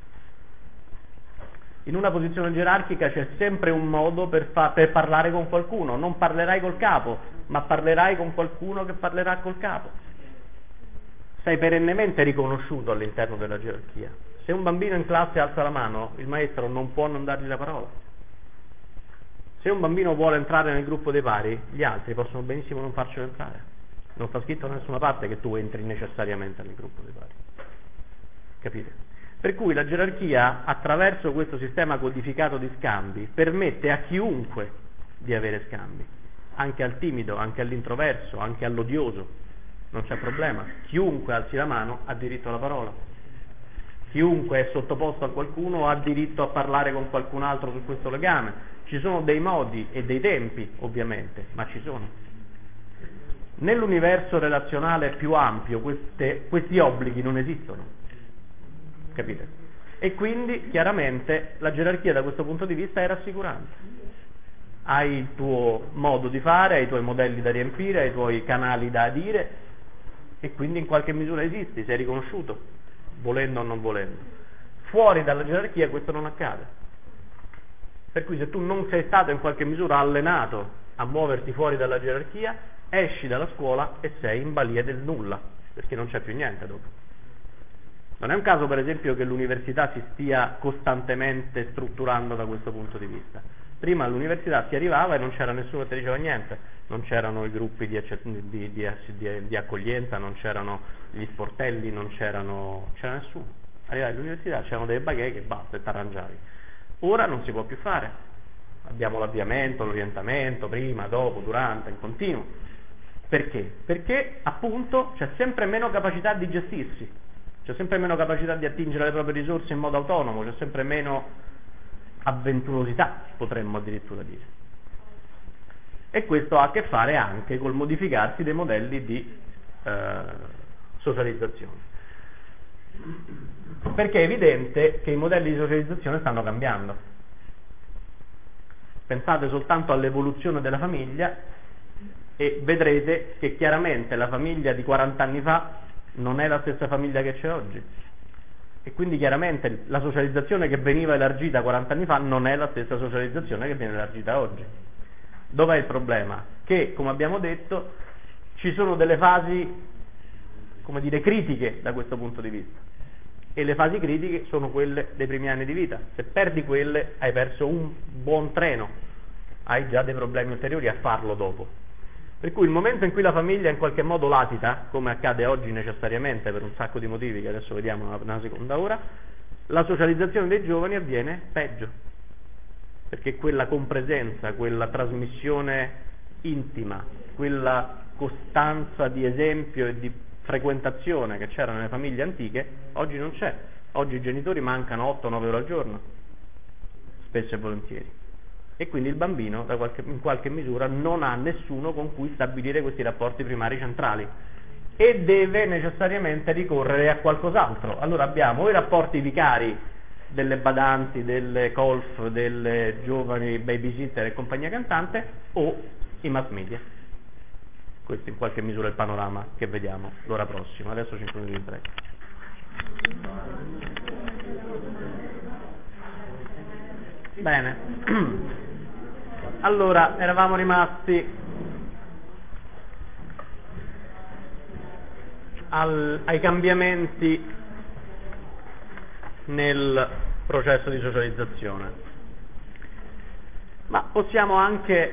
In una posizione gerarchica c'è sempre un modo per parlare con qualcuno, non parlerai col capo, ma parlerai con qualcuno che parlerà col capo. Sei perennemente riconosciuto all'interno della gerarchia. Se un bambino in classe alza la mano, il maestro non può non dargli la parola. Se un bambino vuole entrare nel gruppo dei pari, gli altri possono benissimo non farcelo entrare. Non sta scritto da nessuna parte che tu entri necessariamente nel gruppo dei pari. Capite? Per cui la gerarchia, attraverso questo sistema codificato di scambi, permette a chiunque di avere scambi, anche al timido, anche all'introverso, anche all'odioso, non c'è problema. Chiunque alzi la mano ha diritto alla parola. Chiunque è sottoposto a qualcuno ha diritto a parlare con qualcun altro su questo legame. Ci sono dei modi e dei tempi, ovviamente, ma ci sono. Nell'universo relazionale più ampio questi obblighi non esistono, capite? E quindi chiaramente la gerarchia da questo punto di vista è rassicurante. Hai il tuo modo di fare, hai i tuoi modelli da riempire, hai i tuoi canali da adire e quindi in qualche misura esisti, sei riconosciuto, volendo o non volendo. Fuori dalla gerarchia questo non accade. Per cui se tu non sei stato in qualche misura allenato a muoverti fuori dalla gerarchia, esci dalla scuola e sei in balia del nulla, perché non c'è più niente dopo. Non è un caso, per esempio, che l'università si stia costantemente strutturando da questo punto di vista. Prima all'università si arrivava e non c'era nessuno che ti diceva niente, non c'erano i gruppi di accoglienza, non c'erano gli sportelli, c'era nessuno. Arrivavi all'università, c'erano delle bacheche e basta, e t'arrangiavi. Ora non si può più fare. Abbiamo l'avviamento, l'orientamento, prima, dopo, durante, in continuo. Perché? Perché appunto c'è sempre meno capacità di gestirsi. C'è sempre meno capacità di attingere le proprie risorse in modo autonomo, c'è sempre meno avventurosità, potremmo addirittura dire. E questo ha a che fare anche col modificarsi dei modelli di socializzazione. Perché è evidente che i modelli di socializzazione stanno cambiando. Pensate soltanto all'evoluzione della famiglia e vedrete che chiaramente la famiglia di 40 anni fa non è la stessa famiglia che c'è oggi e quindi chiaramente la socializzazione che veniva elargita 40 anni fa non è la stessa socializzazione che viene elargita oggi. Dov'è il problema? Che, come abbiamo detto, ci sono delle fasi, come dire, critiche da questo punto di vista e le fasi critiche sono quelle dei primi anni di vita. Se perdi quelle hai perso un buon treno, hai già dei problemi ulteriori a farlo dopo. Per cui il momento in cui la famiglia in qualche modo latita, come accade oggi necessariamente per un sacco di motivi che adesso vediamo nella seconda ora, la socializzazione dei giovani avviene peggio, perché quella compresenza, quella trasmissione intima, quella costanza di esempio e di frequentazione che c'era nelle famiglie antiche, oggi non c'è. Oggi i genitori mancano 8-9 ore al giorno, spesso e volentieri. E quindi il bambino in qualche misura non ha nessuno con cui stabilire questi rapporti primari centrali e deve necessariamente ricorrere a qualcos'altro. Allora abbiamo i rapporti vicari delle badanti, delle colf, delle giovani babysitter e compagnia cantante o i mass media. Questo in qualche misura è il panorama che vediamo l'ora prossima. Adesso 5 minuti di break. Bene. Allora, eravamo rimasti ai cambiamenti nel processo di socializzazione. Ma possiamo anche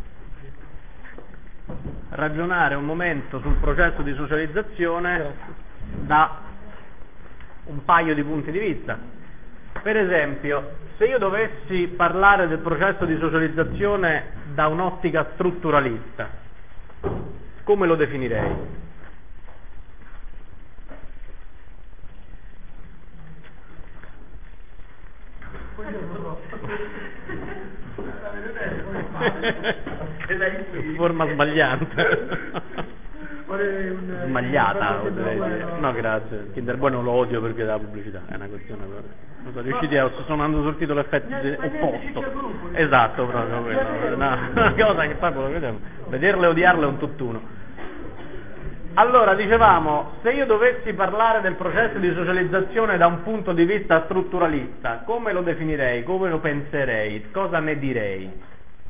ragionare un momento sul processo di socializzazione da un paio di punti di vista. Per esempio, se io dovessi parlare del processo di socializzazione da un'ottica strutturalista, come lo definirei? Forma sbagliante. Sbagliata, no grazie, il Kinder Bueno lo odio perché dà pubblicità, è una questione non sono riusciti sono andando sul titolo effetto opposto, esatto, proprio quello, una cosa che proprio vederle e odiarle è un tutt'uno. Allora dicevamo, se io dovessi parlare del processo di socializzazione da un punto di vista strutturalista, come lo definirei, come lo penserei, cosa ne direi?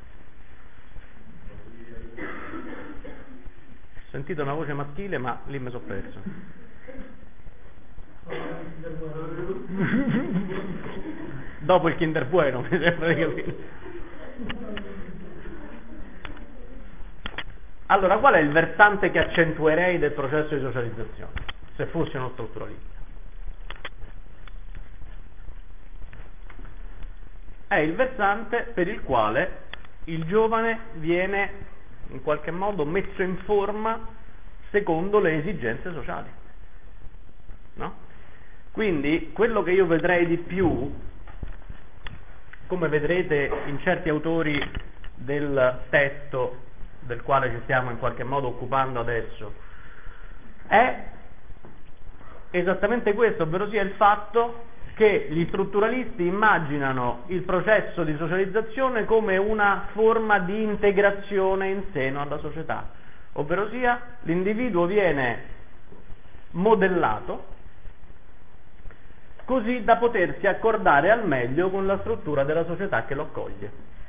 Ho sentito una voce maschile, ma lì mi sono perso. Dopo il Kinder Bueno, mi sembra di capire. Allora, qual è il versante che accentuerei del processo di socializzazione, se fossi uno strutturalista? È il versante per il quale il giovane viene in qualche modo messo in forma secondo le esigenze sociali, no? Quindi quello che io vedrei di più, come vedrete in certi autori del testo del quale ci stiamo in qualche modo occupando adesso, è esattamente questo, ovvero sia il fatto che gli strutturalisti immaginano il processo di socializzazione come una forma di integrazione in seno alla società, ovvero sia l'individuo viene modellato così da potersi accordare al meglio con la struttura della società che lo accoglie.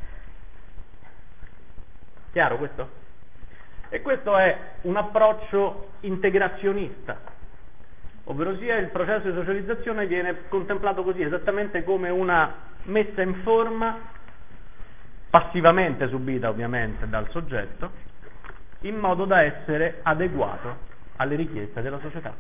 Chiaro questo? E questo è un approccio integrazionista, ovvero sia il processo di socializzazione viene contemplato così, esattamente come una messa in forma, passivamente subita ovviamente dal soggetto, in modo da essere adeguato alle richieste della società.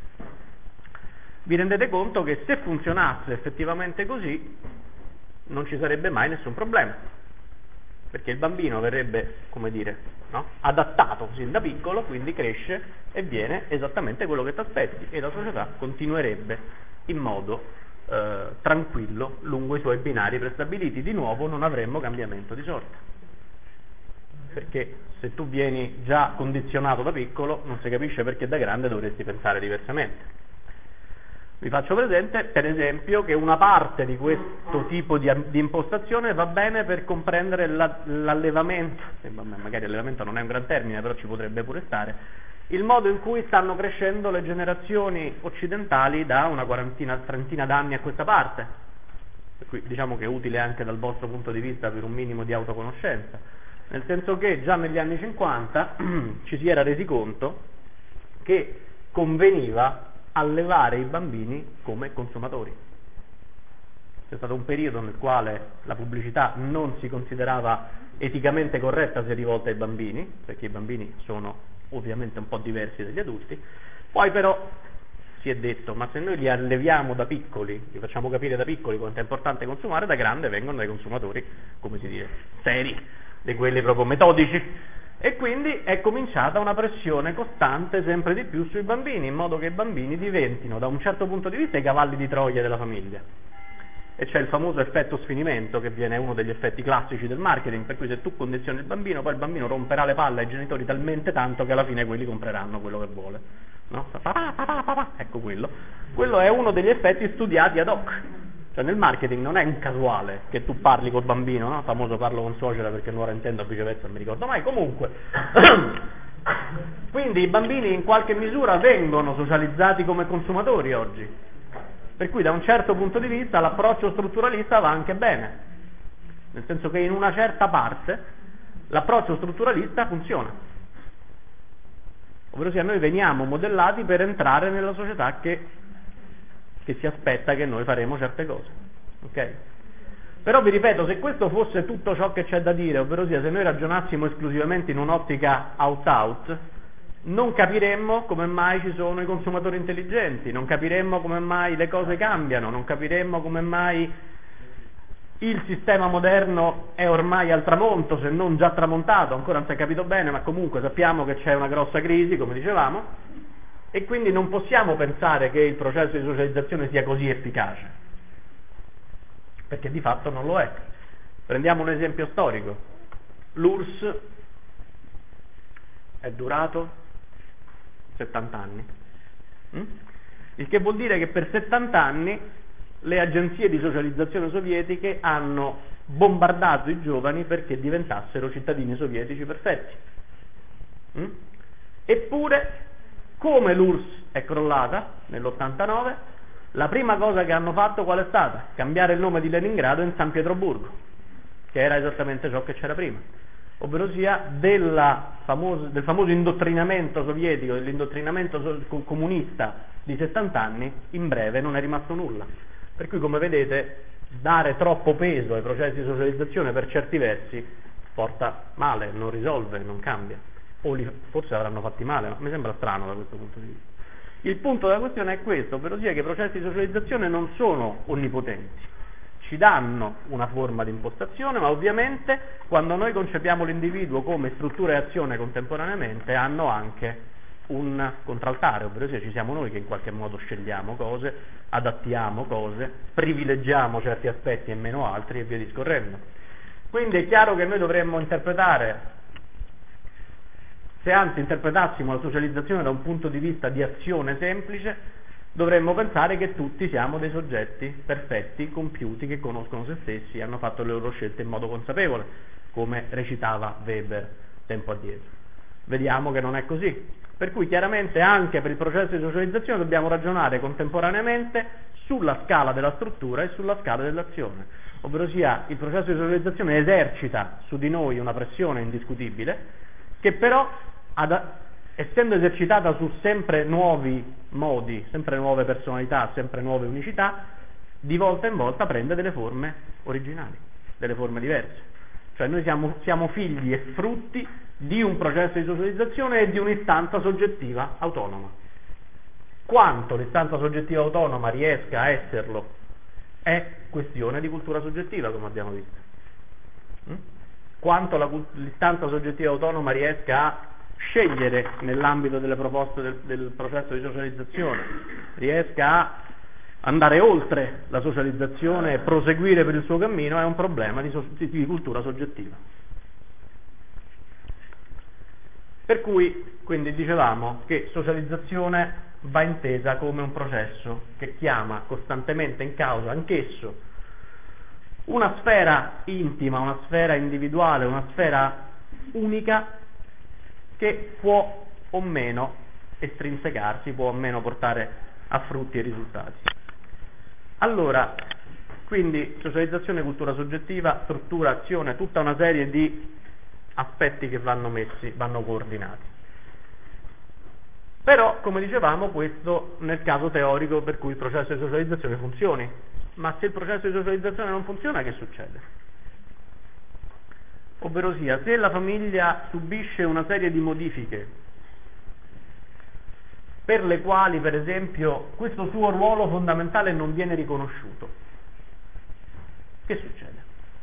Vi rendete conto che se funzionasse effettivamente così non ci sarebbe mai nessun problema, perché il bambino verrebbe, come dire, no? Adattato sin da piccolo, quindi cresce e viene esattamente quello che ti aspetti e la società continuerebbe in modo tranquillo lungo i suoi binari prestabiliti. Di nuovo non avremmo cambiamento di sorta, perché se tu vieni già condizionato da piccolo non si capisce perché da grande dovresti pensare diversamente. Vi faccio presente, per esempio, che una parte di questo tipo di impostazione va bene per comprendere l'allevamento, magari allevamento non è un gran termine, però ci potrebbe pure stare, il modo in cui stanno crescendo le generazioni occidentali da una trentina d'anni a questa parte. Per cui diciamo che è utile anche dal vostro punto di vista per un minimo di autoconoscenza, nel senso che già negli anni 50 ci si era resi conto che conveniva allevare i bambini come consumatori. C'è stato un periodo nel quale la pubblicità non si considerava eticamente corretta se rivolta ai bambini, perché i bambini sono ovviamente un po' diversi dagli adulti. Poi però si è detto, ma se noi li alleviamo da piccoli, li facciamo capire da piccoli quanto è importante consumare, da grande vengono dei consumatori, come si dice, seri, di quelli proprio metodici. E quindi è cominciata una pressione costante sempre di più sui bambini, in modo che i bambini diventino da un certo punto di vista i cavalli di Troia della famiglia. E c'è il famoso effetto sfinimento, che viene uno degli effetti classici del marketing, per cui se tu condizioni il bambino, poi il bambino romperà le palle ai genitori talmente tanto che alla fine quelli compreranno quello che vuole, no? Papà, papà, papà. Ecco, quello è uno degli effetti studiati ad hoc. Cioè nel marketing non è un casuale che tu parli col bambino, no? Famoso parlo con suocera perché non ora intendo, viceversa non mi ricordo mai, comunque. Quindi i bambini in qualche misura vengono socializzati come consumatori oggi, per cui da un certo punto di vista l'approccio strutturalista va anche bene, nel senso che in una certa parte l'approccio strutturalista funziona, ovvero sia noi veniamo modellati per entrare nella società che si aspetta che noi faremo certe cose, ok? Però vi ripeto, se questo fosse tutto ciò che c'è da dire, ovvero sia se noi ragionassimo esclusivamente in un'ottica out-out, non capiremmo come mai ci sono i consumatori intelligenti, non capiremmo come mai le cose cambiano, non capiremmo come mai il sistema moderno è ormai al tramonto, se non già tramontato, ancora non si è capito bene, ma comunque sappiamo che c'è una grossa crisi, come dicevamo, e quindi non possiamo pensare che il processo di socializzazione sia così efficace, perché di fatto non lo è. Prendiamo un esempio storico. L'URSS è durato 70 anni, il che vuol dire che per 70 anni le agenzie di socializzazione sovietiche hanno bombardato i giovani perché diventassero cittadini sovietici perfetti. Eppure, come l'URSS è crollata nell'89, la prima cosa che hanno fatto qual è stata? Cambiare il nome di Leningrado in San Pietroburgo, che era esattamente ciò che c'era prima, ovvero sia del famoso indottrinamento sovietico, dell'indottrinamento comunista di 70 anni, in breve non è rimasto nulla. Per cui, come vedete, dare troppo peso ai processi di socializzazione per certi versi porta male, non risolve, non cambia. O forse avranno fatti male, ma mi sembra strano da questo punto di vista. Il punto della questione è questo, ovvero sia che i processi di socializzazione non sono onnipotenti. ci danno una forma di impostazione, ma ovviamente quando noi concepiamo l'individuo come struttura e azione contemporaneamente hanno anche un contraltare, ovvero sia ci siamo noi che in qualche modo scegliamo cose, adattiamo cose, privilegiamo certi aspetti e meno altri e via discorrendo. Quindi è chiaro che noi dovremmo interpretare, se anzi interpretassimo la socializzazione da un punto di vista di azione semplice, dovremmo pensare che tutti siamo dei soggetti perfetti, compiuti, che conoscono se stessi e hanno fatto le loro scelte in modo consapevole, come recitava Weber tempo addietro. Vediamo che non è così. Per cui chiaramente anche per il processo di socializzazione dobbiamo ragionare contemporaneamente sulla scala della struttura e sulla scala dell'azione, ovvero sia il processo di socializzazione esercita su di noi una pressione indiscutibile, che però essendo esercitata su sempre nuovi modi, sempre nuove personalità, sempre nuove unicità, di volta in volta prende delle forme originali, delle forme diverse. Cioè noi siamo figli e frutti di un processo di socializzazione e di un'istanza soggettiva autonoma. Quanto l'istanza soggettiva autonoma riesca a esserlo è questione di cultura soggettiva, come abbiamo visto. Quanto l'istanza soggettiva autonoma riesca a scegliere nell'ambito delle proposte del processo di socializzazione, riesca a andare oltre la socializzazione e proseguire per il suo cammino, è un problema di cultura soggettiva. Per cui, quindi, dicevamo che socializzazione va intesa come un processo che chiama costantemente in causa anch'esso una sfera intima, una sfera individuale, una sfera unica che può o meno estrinsecarsi, può o meno portare a frutti e risultati. Allora, quindi socializzazione, cultura soggettiva, struttura, azione, tutta una serie di aspetti che vanno messi, vanno coordinati. Però, come dicevamo, questo nel caso teorico per cui il processo di socializzazione funzioni. Ma se il processo di socializzazione non funziona, che succede? Ovvero sia, se la famiglia subisce una serie di modifiche per le quali, per esempio, questo suo ruolo fondamentale non viene riconosciuto, che succede?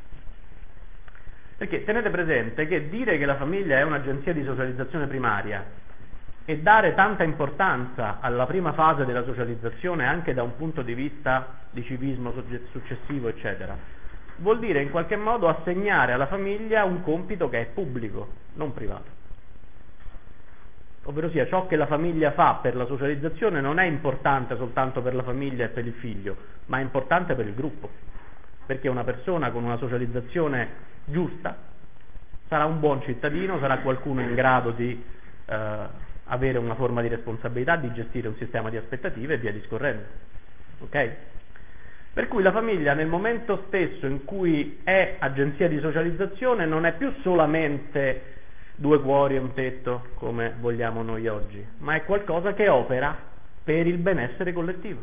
Perché tenete presente che dire che la famiglia è un'agenzia di socializzazione primaria e dare tanta importanza alla prima fase della socializzazione anche da un punto di vista di civismo successivo, eccetera, vuol dire in qualche modo assegnare alla famiglia un compito che è pubblico, non privato. Ovvero sia, ciò che la famiglia fa per la socializzazione non è importante soltanto per la famiglia e per il figlio, ma è importante per il gruppo, perché una persona con una socializzazione giusta sarà un buon cittadino, sarà qualcuno in grado di avere una forma di responsabilità, di gestire un sistema di aspettative e via discorrendo. Ok? Per cui la famiglia nel momento stesso in cui è agenzia di socializzazione non è più solamente due cuori e un tetto come vogliamo noi oggi, ma è qualcosa che opera per il benessere collettivo.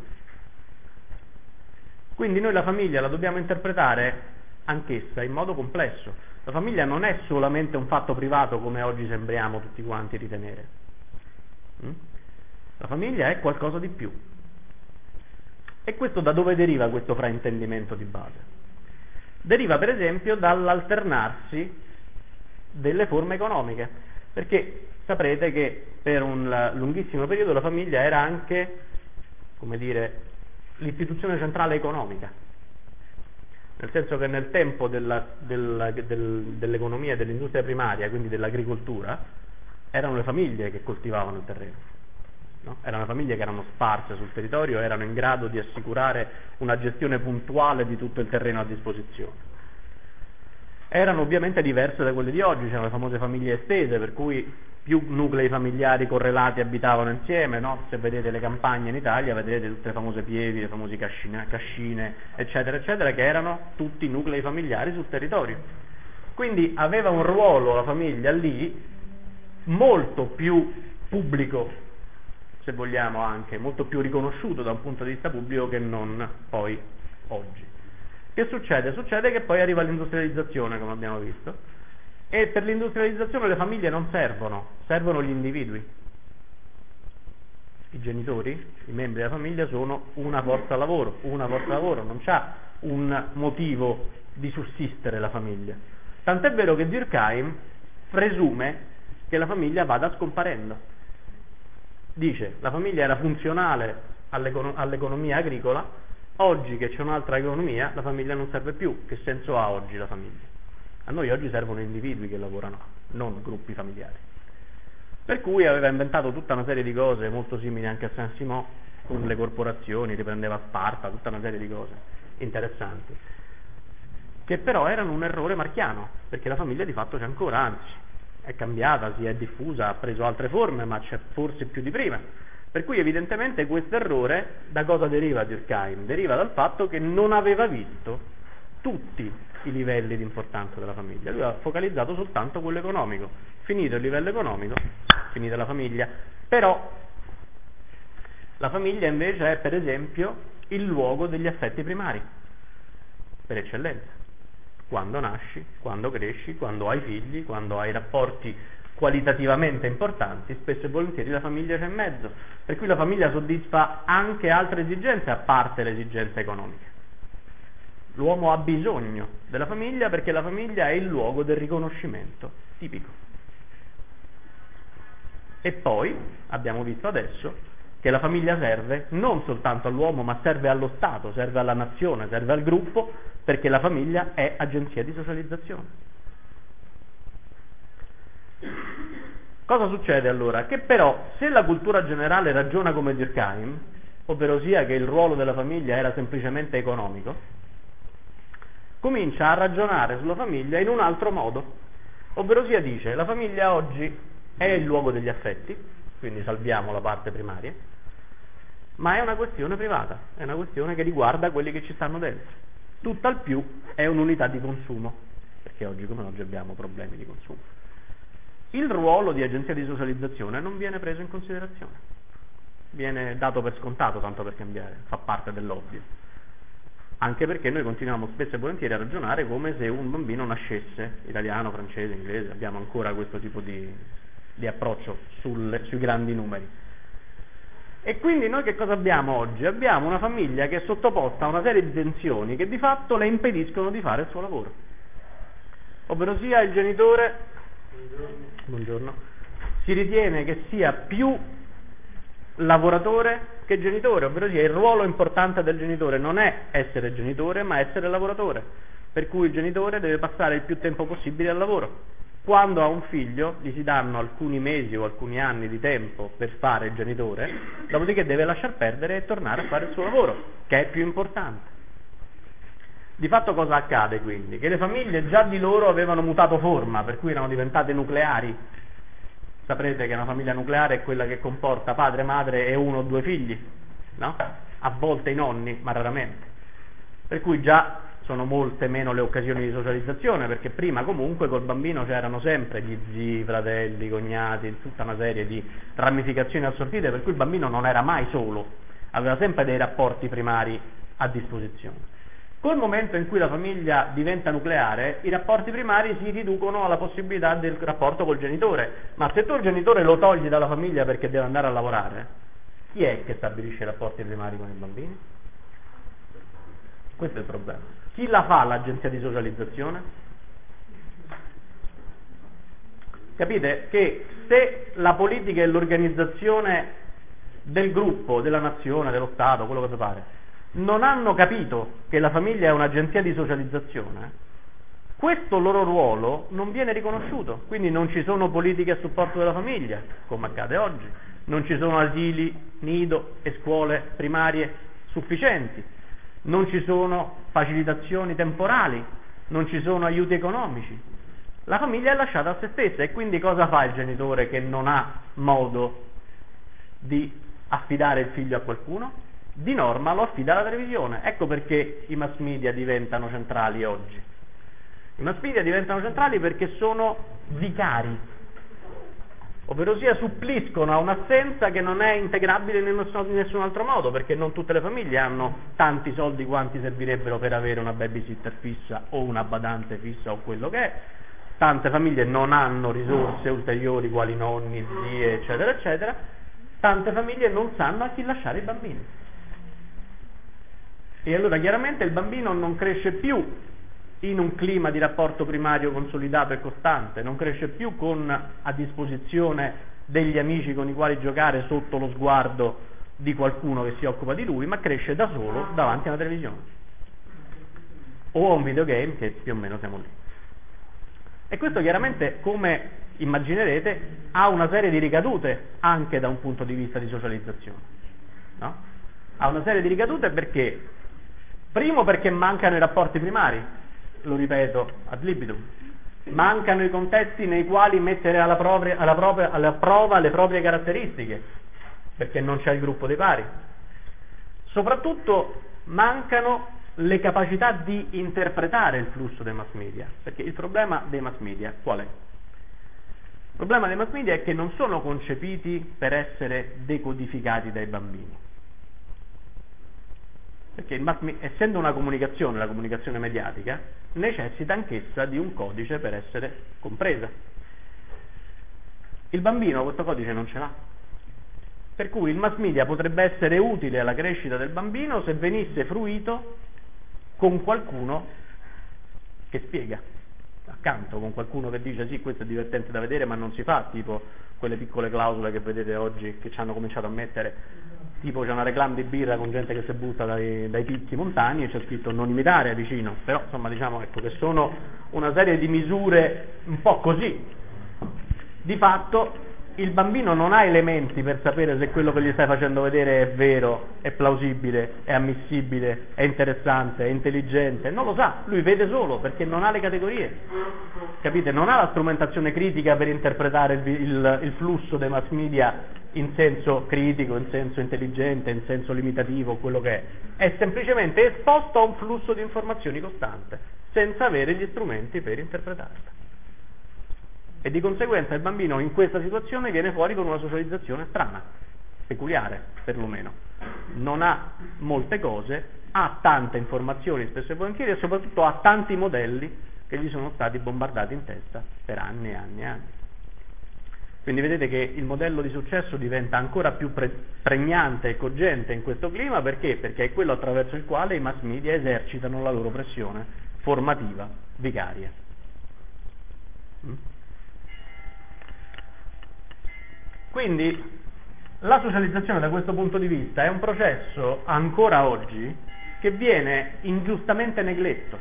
Quindi noi la famiglia la dobbiamo interpretare anch'essa in modo complesso. La famiglia non è solamente un fatto privato come oggi sembriamo tutti quanti ritenere. La famiglia è qualcosa di più. E questo da dove deriva questo fraintendimento di base? Deriva per esempio dall'alternarsi delle forme economiche, perché saprete che per un lunghissimo periodo la famiglia era anche, come dire, l'istituzione centrale economica, nel senso che nel tempo dell'economia e dell'industria primaria, quindi dell'agricoltura, erano le famiglie che coltivavano il terreno, no? Erano le famiglie che erano sparse sul territorio e erano in grado di assicurare una gestione puntuale di tutto il terreno a disposizione. Erano ovviamente diverse da quelle di oggi, c'erano le famose famiglie estese, per cui più nuclei familiari correlati abitavano insieme, no? Se vedete le campagne in Italia vedete tutte le famose pievi, le famose cascine, eccetera, eccetera, che erano tutti nuclei familiari sul territorio. Quindi aveva un ruolo la famiglia lì molto più pubblico, se vogliamo anche, molto più riconosciuto da un punto di vista pubblico che non poi oggi. Che succede? Succede che poi arriva l'industrializzazione, come abbiamo visto, e per l'industrializzazione le famiglie non servono, servono gli individui. I genitori, i membri della famiglia sono una forza lavoro, non c'ha un motivo di sussistere la famiglia. Tant'è vero che Durkheim presume che la famiglia vada scomparendo. Dice, la famiglia era funzionale all'economia agricola, oggi che c'è un'altra economia, la famiglia non serve più. Che senso ha oggi la famiglia? A noi oggi servono individui che lavorano, non gruppi familiari. Per cui aveva inventato tutta una serie di cose molto simili anche a Saint-Simon, con le corporazioni, riprendeva Sparta, tutta una serie di cose interessanti, che però erano un errore marchiano, perché la famiglia di fatto c'è ancora, anzi è cambiata, si è diffusa, ha preso altre forme, ma c'è forse più di prima. Per cui evidentemente questo errore da cosa deriva Durkheim? Deriva dal fatto che non aveva visto tutti i livelli di importanza della famiglia, lui ha focalizzato soltanto quello economico. Finito il livello economico, finita la famiglia. Però la famiglia invece è, per esempio, il luogo degli affetti primari per eccellenza. Quando nasci, quando cresci, quando hai figli, quando hai rapporti qualitativamente importanti, spesso e volentieri la famiglia c'è in mezzo, per cui la famiglia soddisfa anche altre esigenze a parte le esigenze economiche. L'uomo ha bisogno della famiglia perché la famiglia è il luogo del riconoscimento tipico. E poi abbiamo visto adesso che la famiglia serve non soltanto all'uomo, ma serve allo Stato, serve alla nazione, serve al gruppo, perché la famiglia è agenzia di socializzazione. Cosa succede allora? Che però se la cultura generale ragiona come Durkheim, ovvero sia che il ruolo della famiglia era semplicemente economico, comincia a ragionare sulla famiglia in un altro modo, ovvero sia dice la famiglia oggi è il luogo degli affetti, quindi salviamo la parte primaria, ma è una questione privata, è una questione che riguarda quelli che ci stanno dentro. Tutt'al più è un'unità di consumo, perché oggi come oggi abbiamo problemi di consumo. Il ruolo di agenzia di socializzazione non viene preso in considerazione, viene dato per scontato, tanto per cambiare, fa parte dell'ovvio. Anche perché noi continuiamo spesso e volentieri a ragionare come se un bambino nascesse, italiano, francese, inglese, abbiamo ancora questo tipo di approccio sui grandi numeri. E quindi noi che cosa abbiamo oggi? Abbiamo una famiglia che è sottoposta a una serie di tensioni che di fatto le impediscono di fare il suo lavoro. Ovvero sia il genitore, buongiorno, si ritiene che sia più lavoratore che genitore, ovvero sia il ruolo importante del genitore non è essere genitore ma essere lavoratore, per cui il genitore deve passare il più tempo possibile al lavoro. Quando ha un figlio gli si danno alcuni mesi o alcuni anni di tempo per fare il genitore, dopodiché deve lasciar perdere e tornare a fare il suo lavoro, che è più importante. Di fatto cosa accade quindi? Che le famiglie già di loro avevano mutato forma, per cui erano diventate nucleari. Saprete che una famiglia nucleare è quella che comporta padre, madre e uno o due figli, no? A volte i nonni, ma raramente. Per cui già sono molte meno le occasioni di socializzazione, perché prima comunque col bambino c'erano sempre gli zii, fratelli, cognati, tutta una serie di ramificazioni assortite, per cui il bambino non era mai solo, aveva sempre dei rapporti primari a disposizione. Col momento in cui la famiglia diventa nucleare, i rapporti primari si riducono alla possibilità del rapporto col genitore, ma se tu il genitore lo togli dalla famiglia perché deve andare a lavorare, chi è che stabilisce i rapporti primari con i bambini? Questo è il problema. Chi la fa l'agenzia di socializzazione? Capite che se la politica e l'organizzazione del gruppo, della nazione, dello Stato, quello che vi pare, non hanno capito che la famiglia è un'agenzia di socializzazione, questo loro ruolo non viene riconosciuto, quindi non ci sono politiche a supporto della famiglia, come accade oggi, non ci sono asili, nido e scuole primarie sufficienti, non ci sono facilitazioni temporali, non ci sono aiuti economici. La famiglia è lasciata a se stessa e quindi cosa fa il genitore che non ha modo di affidare il figlio a qualcuno? Di norma lo affida alla televisione. Ecco perché i mass media diventano centrali oggi. I mass media diventano centrali perché sono vicari, ovvero sia suppliscono a un'assenza che non è integrabile in nessun altro modo, perché non tutte le famiglie hanno tanti soldi quanti servirebbero per avere una babysitter fissa o una badante fissa o quello che è. Tante famiglie non hanno risorse ulteriori quali nonni, zie, eccetera, eccetera, tante famiglie non sanno a chi lasciare i bambini. E allora chiaramente il bambino non cresce più in un clima di rapporto primario consolidato e costante, non cresce più con a disposizione degli amici con i quali giocare sotto lo sguardo di qualcuno che si occupa di lui, ma cresce da solo davanti a una televisione o a un videogame, che più o meno siamo lì. E questo chiaramente, come immaginerete, ha una serie di ricadute anche da un punto di vista di socializzazione, no? Ha una serie di ricadute perché, primo, perché mancano i rapporti primari, lo ripeto ad libitum, mancano i contesti nei quali mettere alla prova le proprie caratteristiche, perché non c'è il gruppo dei pari. Soprattutto mancano le capacità di interpretare il flusso dei mass media, perché il problema dei mass media qual è? Il problema dei mass media è che non sono concepiti per essere decodificati dai bambini, perché essendo una comunicazione, la comunicazione mediatica necessita anch'essa di un codice per essere compresa. Il bambino questo codice non ce l'ha, per cui il mass media potrebbe essere utile alla crescita del bambino se venisse fruito con qualcuno che spiega accanto, con qualcuno che dice sì, questo è divertente da vedere ma non si fa, tipo quelle piccole clausole che vedete oggi che ci hanno cominciato a mettere, tipo c'è una reclama di birra con gente che si butta dai picchi montani e c'è scritto non imitare vicino, però insomma diciamo ecco che sono una serie di misure un po' così. Di fatto il bambino non ha elementi per sapere se quello che gli stai facendo vedere è vero, è plausibile, è ammissibile, è interessante, è intelligente, non lo sa, lui vede solo perché non ha le categorie, capite? Non ha la strumentazione critica per interpretare il flusso dei mass media in senso critico, in senso intelligente, in senso limitativo, quello che è semplicemente esposto a un flusso di informazioni costante, senza avere gli strumenti per interpretarle. E di conseguenza il bambino in questa situazione viene fuori con una socializzazione strana, peculiare perlomeno. Non ha molte cose, ha tante informazioni spesso e volentieri e soprattutto ha tanti modelli che gli sono stati bombardati in testa per anni e anni e anni. Quindi vedete che il modello di successo diventa ancora più pregnante e cogente in questo clima, perché? Perché è quello attraverso il quale i mass media esercitano la loro pressione formativa vicaria. Quindi la socializzazione da questo punto di vista è un processo ancora oggi che viene ingiustamente negletto.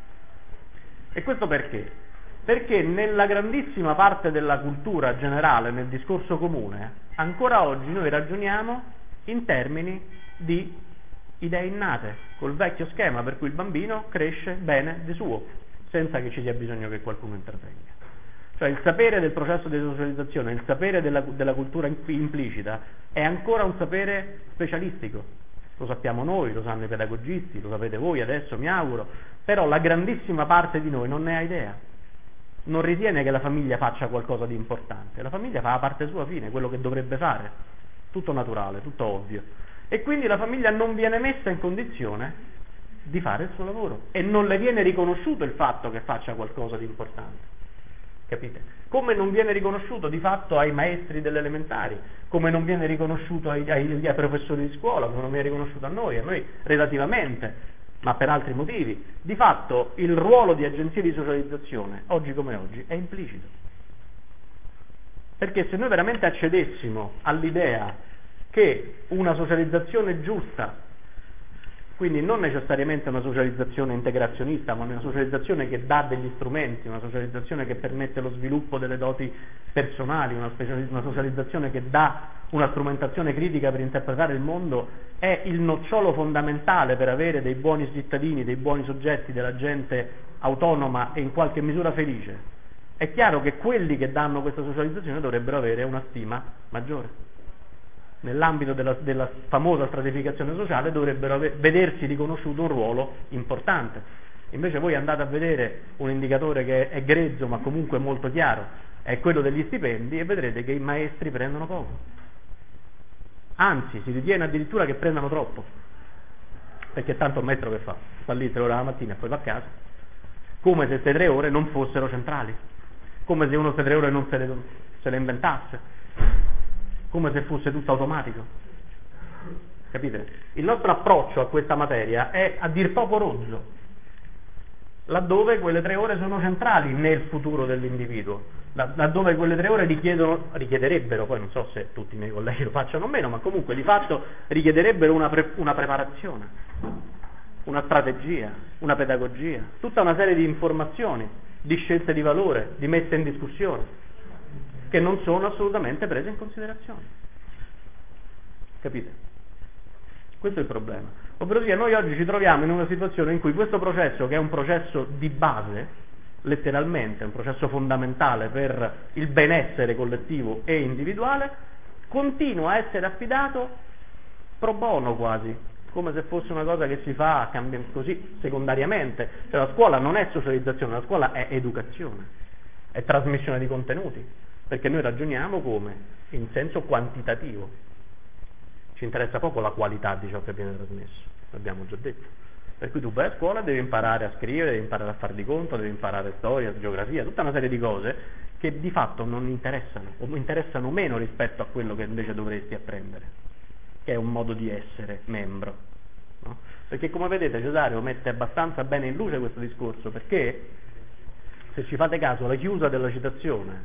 E questo perché? Perché nella grandissima parte della cultura generale, nel discorso comune, ancora oggi noi ragioniamo in termini di idee innate, col vecchio schema per cui il bambino cresce bene di suo, senza che ci sia bisogno che qualcuno intervenga. Cioè il sapere del processo di socializzazione, il sapere della cultura implicita è ancora un sapere specialistico. Lo sappiamo noi, lo sanno i pedagogisti, lo sapete voi adesso, mi auguro, però la grandissima parte di noi non ne ha idea. Non ritiene che la famiglia faccia qualcosa di importante, la famiglia fa la parte sua fine, quello che dovrebbe fare, tutto naturale, tutto ovvio. E quindi la famiglia non viene messa in condizione di fare il suo lavoro e non le viene riconosciuto il fatto che faccia qualcosa di importante. Capite? Come non viene riconosciuto di fatto ai maestri delle elementari, come non viene riconosciuto ai professori di scuola, come non viene riconosciuto a noi relativamente, ma per altri motivi. Di fatto il ruolo di agenzie di socializzazione, oggi come oggi, è implicito. Perché se noi veramente accedessimo all'idea che una socializzazione giusta, quindi non necessariamente una socializzazione integrazionista, ma una socializzazione che dà degli strumenti, una socializzazione che permette lo sviluppo delle doti personali, una socializzazione che dà una strumentazione critica per interpretare il mondo, è il nocciolo fondamentale per avere dei buoni cittadini, dei buoni soggetti, della gente autonoma e in qualche misura felice. È chiaro che quelli che danno questa socializzazione dovrebbero avere una stima maggiore. Nell'ambito della famosa stratificazione sociale dovrebbero vedersi riconosciuto un ruolo importante. Invece voi andate a vedere un indicatore che è grezzo ma comunque molto chiaro, è quello degli stipendi, e vedrete che i maestri prendono poco. Anzi, si ritiene addirittura che prendano troppo, perché tanto il maestro che fa? Sta lì 3 ore la mattina e poi va a casa, come se queste 3 ore non fossero centrali, come se uno queste 3 ore non se le inventasse, come se fosse tutto automatico. Capite? Il nostro approccio a questa materia è a dir poco rozzo, laddove quelle 3 ore sono centrali nel futuro dell'individuo, laddove quelle 3 ore richiederebbero, poi non so se tutti i miei colleghi lo facciano o meno, ma comunque di fatto richiederebbero una preparazione, una strategia, una pedagogia, tutta una serie di informazioni, di scelte di valore, di messa in discussione, che non sono assolutamente prese in considerazione. Capite? Questo è il problema. Ovvero sia, noi oggi ci troviamo in una situazione in cui questo processo, che è un processo di base, letteralmente, un processo fondamentale per il benessere collettivo e individuale, continua a essere affidato pro bono quasi, come se fosse una cosa che si fa così secondariamente. Cioè la scuola non è socializzazione, la scuola è educazione, è trasmissione di contenuti, perché noi ragioniamo come? In senso quantitativo. Ci interessa poco la qualità di ciò che viene trasmesso, l'abbiamo già detto. Per cui tu vai a scuola, devi imparare a scrivere, devi imparare a far di conto, devi imparare storia, geografia, tutta una serie di cose che di fatto non interessano, o interessano meno rispetto a quello che invece dovresti apprendere, che è un modo di essere membro. No? Perché come vedete Cesario mette abbastanza bene in luce questo discorso, perché se ci fate caso la chiusa della citazione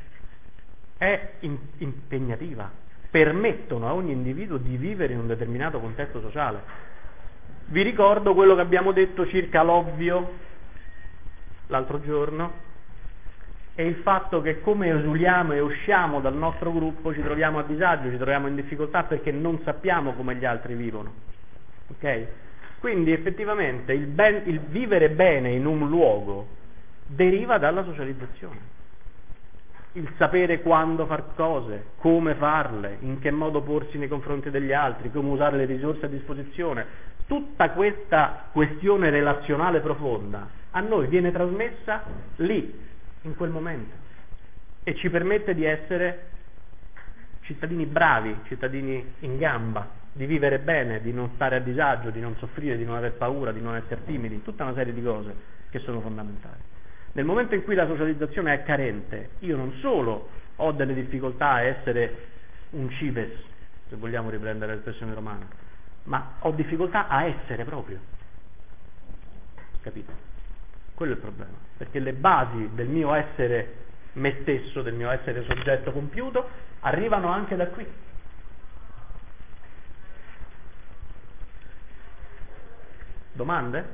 è impegnativa, permettono a ogni individuo di vivere in un determinato contesto sociale. Vi ricordo quello che abbiamo detto circa l'ovvio l'altro giorno e il fatto che come esuliamo e usciamo dal nostro gruppo ci troviamo a disagio, ci troviamo in difficoltà perché non sappiamo come gli altri vivono. Ok? Quindi effettivamente il vivere bene in un luogo deriva dalla socializzazione. Il sapere quando far cose, come farle, in che modo porsi nei confronti degli altri, come usare le risorse a disposizione, tutta questa questione relazionale profonda a noi viene trasmessa lì, in quel momento, e ci permette di essere cittadini bravi, cittadini in gamba, di vivere bene, di non stare a disagio, di non soffrire, di non aver paura, di non essere timidi, tutta una serie di cose che sono fondamentali. Nel momento in cui la socializzazione è carente, io non solo ho delle difficoltà a essere un cives, se vogliamo riprendere l'espressione romana, ma ho difficoltà a essere proprio. Capite? Quello è il problema, perché le basi del mio essere me stesso, del mio essere soggetto compiuto, arrivano anche da qui. Domande?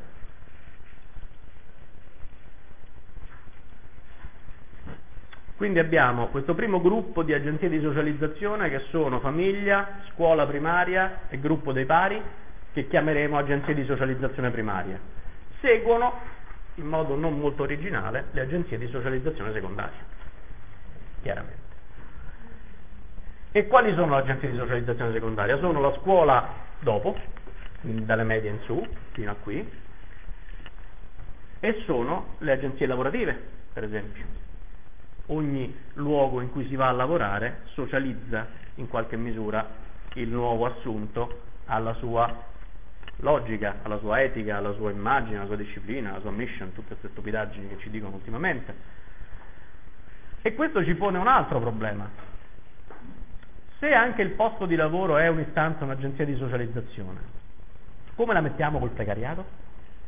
Quindi abbiamo questo primo gruppo di agenzie di socializzazione che sono famiglia, scuola primaria e gruppo dei pari, che chiameremo agenzie di socializzazione primaria. Seguono, in modo non molto originale, le agenzie di socializzazione secondaria, chiaramente. E quali sono le agenzie di socializzazione secondaria? Sono la scuola dopo, dalle medie in su, fino a qui, e sono le agenzie lavorative, per esempio. Ogni luogo in cui si va a lavorare socializza in qualche misura il nuovo assunto alla sua logica, alla sua etica, alla sua immagine, alla sua disciplina, alla sua mission, tutte queste stupidaggini che ci dicono ultimamente. E questo ci pone un altro problema. Se anche il posto di lavoro è un'istanza, un'agenzia di socializzazione, come la mettiamo col precariato?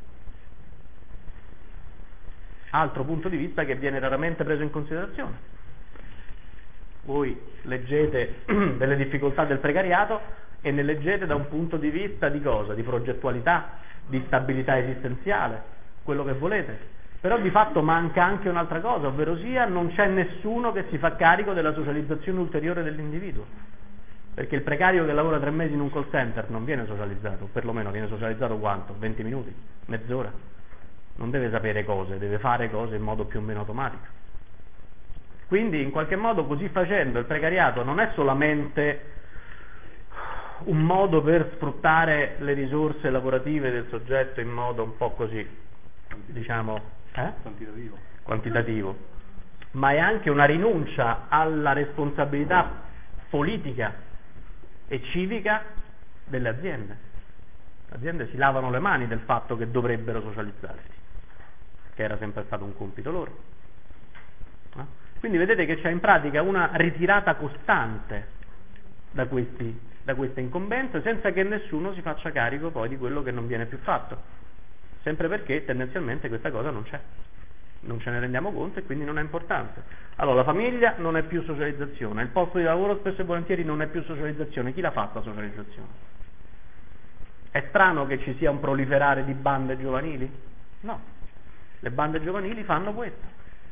Altro punto di vista che viene raramente preso in considerazione. Voi leggete delle difficoltà del precariato e ne leggete da un punto di vista di cosa? Di progettualità, di stabilità esistenziale, quello che volete. Però di fatto manca anche un'altra cosa, ovvero sia non c'è nessuno che si fa carico della socializzazione ulteriore dell'individuo. Perché il precario che lavora 3 mesi in un call center non viene socializzato, o perlomeno viene socializzato quanto? 20 minuti? Mezz'ora? Non deve sapere cose, deve fare cose in modo più o meno automatico. Quindi in qualche modo così facendo il precariato non è solamente un modo per sfruttare le risorse lavorative del soggetto in modo un po' così, diciamo, quantitativo, ma è anche una rinuncia alla responsabilità politica e civica delle aziende. Le aziende si lavano le mani del fatto che dovrebbero socializzarsi, che era sempre stato un compito loro. Quindi vedete che c'è in pratica una ritirata costante da queste incombenze, senza che nessuno si faccia carico poi di quello che non viene più fatto, sempre perché tendenzialmente questa cosa non c'è, non ce ne rendiamo conto e quindi non ha importanza. Allora la famiglia non è più socializzazione, il posto di lavoro spesso e volentieri non è più socializzazione. Chi l'ha fatta socializzazione? È strano che ci sia un proliferare di bande giovanili? No, le bande giovanili fanno questo,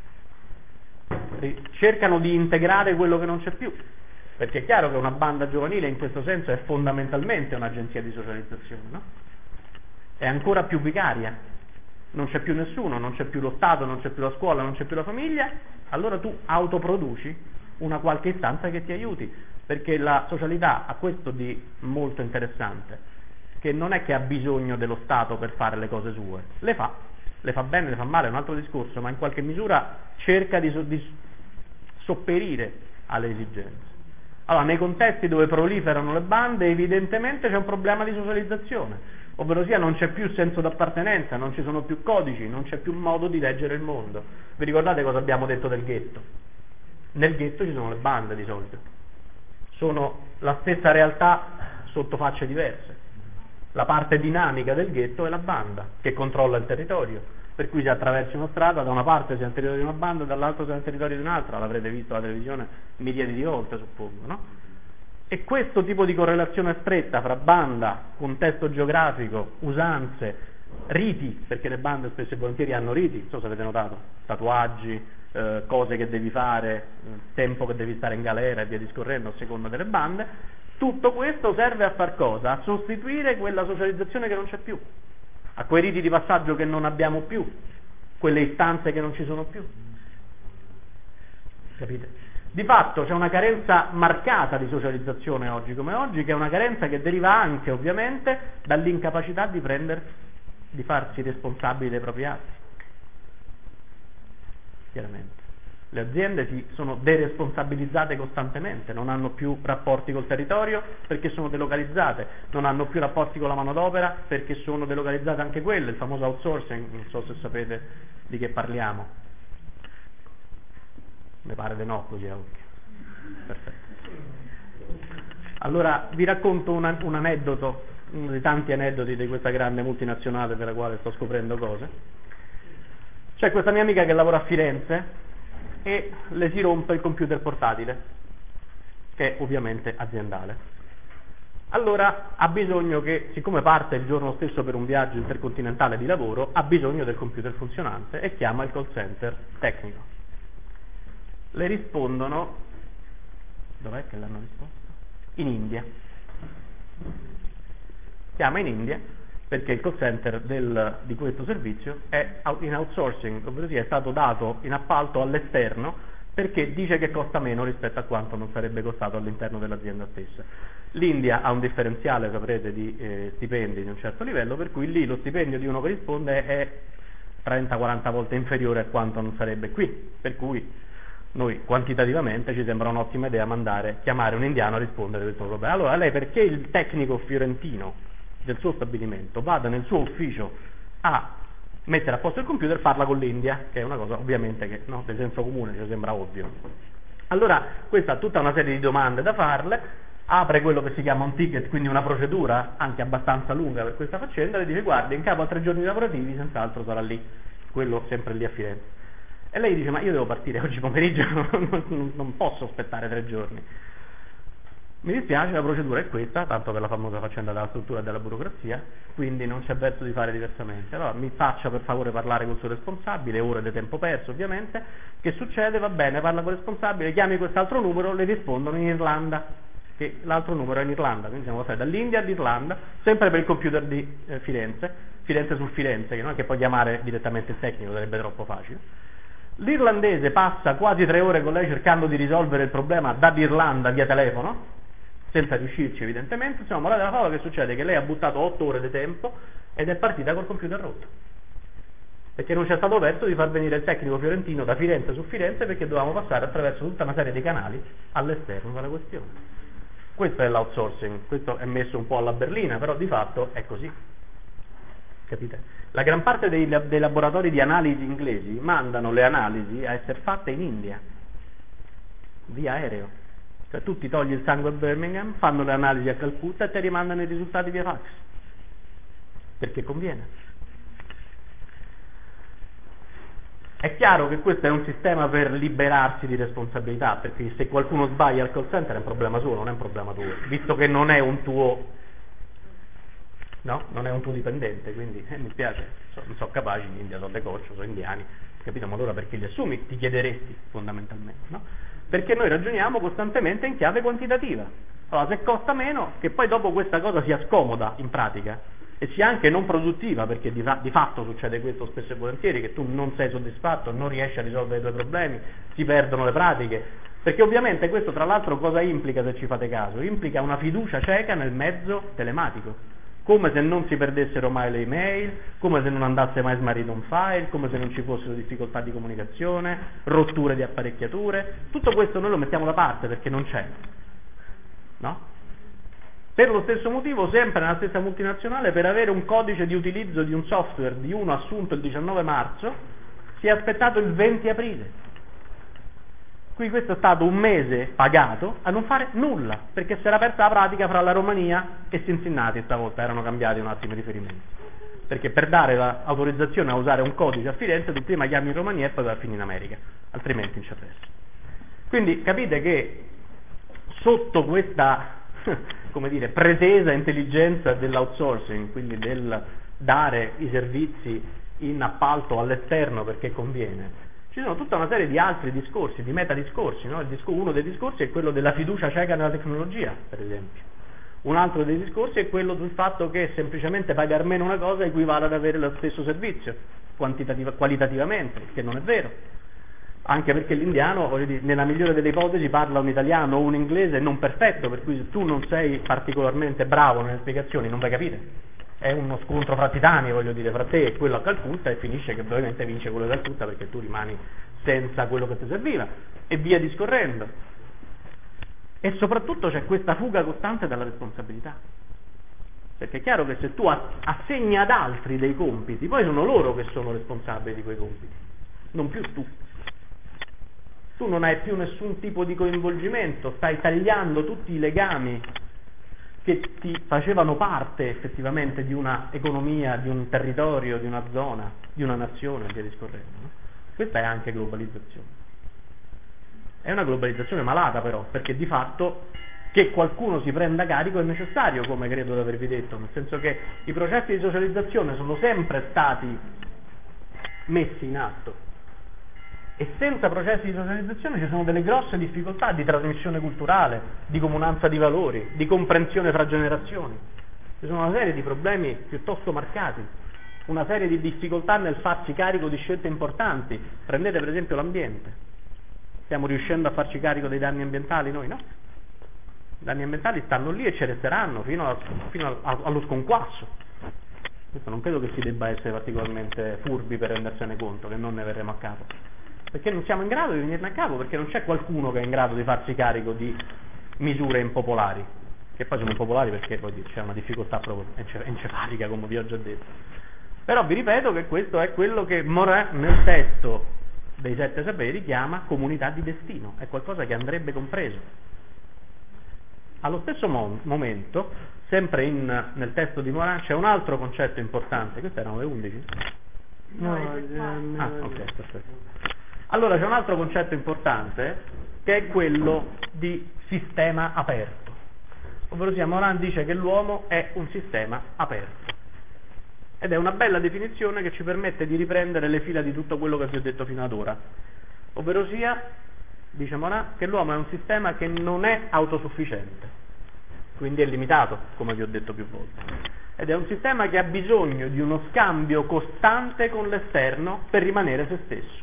cercano di integrare quello che non c'è più, perché è chiaro che una banda giovanile in questo senso è fondamentalmente un'agenzia di socializzazione, no? È ancora più vicaria, non c'è più nessuno, non c'è più lo Stato, non c'è più la scuola, non c'è più la famiglia, allora tu autoproduci una qualche istanza che ti aiuti, perché la socialità ha questo di molto interessante, che non è che ha bisogno dello Stato per fare le cose sue, le fa bene, le fa male, è un altro discorso, ma in qualche misura cerca di sopperire alle esigenze. Allora, nei contesti dove proliferano le bande, evidentemente c'è un problema di socializzazione, ovvero sia non c'è più senso d'appartenenza, non ci sono più codici, non c'è più modo di leggere il mondo. Vi ricordate cosa abbiamo detto del ghetto? Nel ghetto ci sono le bande di solito, sono la stessa realtà sotto facce diverse. La parte dinamica del ghetto è la banda che controlla il territorio, per cui se attraversi una strada da una parte sei nel territorio di una banda, dall'altra sei nel territorio di un'altra, l'avrete visto alla televisione miliardi di volte, suppongo, no? E questo tipo di correlazione stretta fra banda, contesto geografico, usanze, riti, perché le bande spesso e volentieri hanno riti, non so se avete notato, tatuaggi, cose che devi fare, tempo che devi stare in galera e via discorrendo a seconda delle bande, tutto questo serve a far cosa? A sostituire quella socializzazione che non c'è più, a quei riti di passaggio che non abbiamo più, quelle istanze che non ci sono più. Capite? Di fatto c'è una carenza marcata di socializzazione oggi come oggi, che è una carenza che deriva anche ovviamente dall'incapacità di farsi responsabili dei propri atti. Chiaramente. Le aziende si sono deresponsabilizzate costantemente, non hanno più rapporti col territorio perché sono delocalizzate, non hanno più rapporti con la manodopera perché sono delocalizzate anche quelle, il famoso outsourcing, non so se sapete di che parliamo. Mi pare di no, così è occhio. Perfetto. Allora vi racconto un aneddoto, uno dei tanti aneddoti di questa grande multinazionale della quale sto scoprendo cose. C'è questa mia amica che lavora a Firenze e le si rompe il computer portatile, che è ovviamente aziendale. Allora ha bisogno che, siccome parte il giorno stesso per un viaggio intercontinentale di lavoro, ha bisogno del computer funzionante e chiama il call center tecnico. Le rispondono, dov'è che l'hanno risposto? In India. Chiama in India perché il call center di questo servizio è in outsourcing, ovvero sia è stato dato in appalto all'esterno perché dice che costa meno rispetto a quanto non sarebbe costato all'interno dell'azienda stessa. L'India ha un differenziale, saprete, di stipendi di un certo livello, per cui lì lo stipendio di uno che risponde è 30-40 volte inferiore a quanto non sarebbe qui, per cui noi quantitativamente ci sembra un'ottima idea chiamare un indiano a rispondere a questo problema. Allora lei, perché il tecnico fiorentino del suo stabilimento vada nel suo ufficio a mettere a posto il computer, parla con l'India, che è una cosa ovviamente che no, del senso comune ci sembra ovvio. Allora questa ha tutta una serie di domande da farle, apre quello che si chiama un ticket, quindi una procedura anche abbastanza lunga per questa faccenda, e dice: guardi, in capo a 3 giorni lavorativi senz'altro sarà lì, quello sempre lì a Firenze. E lei dice: ma io devo partire oggi pomeriggio, non posso aspettare 3 giorni. Mi dispiace, la procedura è questa, tanto per la famosa faccenda della struttura e della burocrazia, quindi non c'è verso di fare diversamente. Allora mi faccia per favore parlare col suo responsabile, ore di tempo perso ovviamente. Che succede? Va bene, parla con il responsabile, chiami quest'altro numero, le rispondono in Irlanda, che l'altro numero è in Irlanda, quindi siamo passati dall'India all'Irlanda, sempre per il computer di Firenze su Firenze, che non è che puoi chiamare direttamente il tecnico, sarebbe troppo facile. L'irlandese passa quasi 3 ore con lei cercando di risolvere il problema dall'Irlanda via telefono, senza riuscirci evidentemente. Insomma, morale della favola, che succede? Che lei ha buttato 8 ore di tempo ed è partita col computer rotto, perché non c'è stato verso di far venire il tecnico fiorentino da Firenze su Firenze, perché dovevamo passare attraverso tutta una serie di canali all'esterno della questione. Questo è l'outsourcing, questo è messo un po' alla berlina, però di fatto è così. Capite? La gran parte dei laboratori di analisi inglesi mandano le analisi a essere fatte in India, via aereo. Cioè tu ti togli il sangue a Birmingham, fanno le analisi a Calcutta e ti rimandano i risultati via fax, perché conviene. È chiaro che questo è un sistema per liberarsi di responsabilità, perché se qualcuno sbaglia al call center è un problema suo, non è un problema tuo, visto che non è un tuo, no? Non è un tuo dipendente, quindi mi spiace, non sono capaci, gli India sono le coccio, sono indiani, capito? Ma allora perché li assumi? Ti chiederesti fondamentalmente, no? Perché noi ragioniamo costantemente in chiave quantitativa. Allora, se costa meno, che poi dopo questa cosa sia scomoda in pratica e sia anche non produttiva, perché di fatto succede questo spesso e volentieri, che tu non sei soddisfatto, non riesci a risolvere i tuoi problemi, si perdono le pratiche, perché ovviamente questo tra l'altro cosa implica, se ci fate caso? Implica una fiducia cieca nel mezzo telematico, come se non si perdessero mai le email, come se non andasse mai smarrito un file, come se non ci fossero difficoltà di comunicazione, rotture di apparecchiature. Tutto questo noi lo mettiamo da parte perché non c'è, no? Per lo stesso motivo, sempre nella stessa multinazionale, per avere un codice di utilizzo di un software di uno assunto il 19 marzo, si è aspettato il 20 aprile. Quindi questo è stato un mese pagato a non fare nulla, perché si era aperta la pratica fra la Romania e Cincinnati, stavolta erano cambiati un attimo i riferimenti. Perché per dare l'autorizzazione a usare un codice a Firenze, tu prima chiami in Romania e poi vai a finire in America, altrimenti non c'è presto. Quindi capite che sotto questa come dire, pretesa intelligenza dell'outsourcing, quindi del dare i servizi in appalto all'esterno perché conviene, ci sono tutta una serie di altri discorsi, di metadiscorsi, no? Uno dei discorsi è quello della fiducia cieca nella tecnologia, per esempio. Un altro dei discorsi è quello del fatto che semplicemente pagare meno una cosa equivale ad avere lo stesso servizio, qualitativamente, che non è vero. Anche perché l'indiano, voglio dire, nella migliore delle ipotesi parla un italiano o un inglese non perfetto, per cui se tu non sei particolarmente bravo nelle spiegazioni non vai a capire. È uno scontro fra titani, voglio dire, fra te e quello a Calcutta, e finisce che ovviamente vince quello a Calcutta perché tu rimani senza quello che ti serviva, e via discorrendo. E soprattutto c'è questa fuga costante dalla responsabilità. Perché è chiaro che se tu assegni ad altri dei compiti, poi sono loro che sono responsabili di quei compiti, non più tu. Tu non hai più nessun tipo di coinvolgimento, stai tagliando tutti i legami che ti facevano parte effettivamente di una economia, di un territorio, di una zona, di una nazione, e via discorrendo. No? Questa è anche globalizzazione. È una globalizzazione malata però, perché di fatto che qualcuno si prenda carico è necessario, come credo di avervi detto, nel senso che i processi di socializzazione sono sempre stati messi in atto. E senza processi di socializzazione ci sono delle grosse difficoltà di trasmissione culturale, di comunanza di valori, di comprensione fra generazioni. Ci sono una serie di problemi piuttosto marcati, una serie di difficoltà nel farsi carico di scelte importanti. Prendete per esempio l'ambiente. Stiamo riuscendo a farci carico dei danni ambientali noi, no? I danni ambientali stanno lì e ci resteranno fino allo sconquasso. Questo non credo che si debba essere particolarmente furbi per rendersene conto, che non ne verremo a capo. Perché non siamo in grado di venirne a capo, perché non c'è qualcuno che è in grado di farsi carico di misure impopolari, che poi sono impopolari perché poi c'è una difficoltà proprio encefalica, come vi ho già detto. Però vi ripeto che questo è quello che Morin nel testo dei 7 saperi chiama comunità di destino, è qualcosa che andrebbe compreso. Allo stesso momento, sempre nel testo di Morin, c'è un altro concetto importante. Queste erano le 11? Ok, perfetto. Allora c'è un altro concetto importante che è quello di sistema aperto, ovvero sia Morin dice che l'uomo è un sistema aperto, ed è una bella definizione che ci permette di riprendere le fila di tutto quello che vi ho detto fino ad ora, ovvero sia, dice Morin, che l'uomo è un sistema che non è autosufficiente, quindi è limitato, come vi ho detto più volte, ed è un sistema che ha bisogno di uno scambio costante con l'esterno per rimanere se stesso.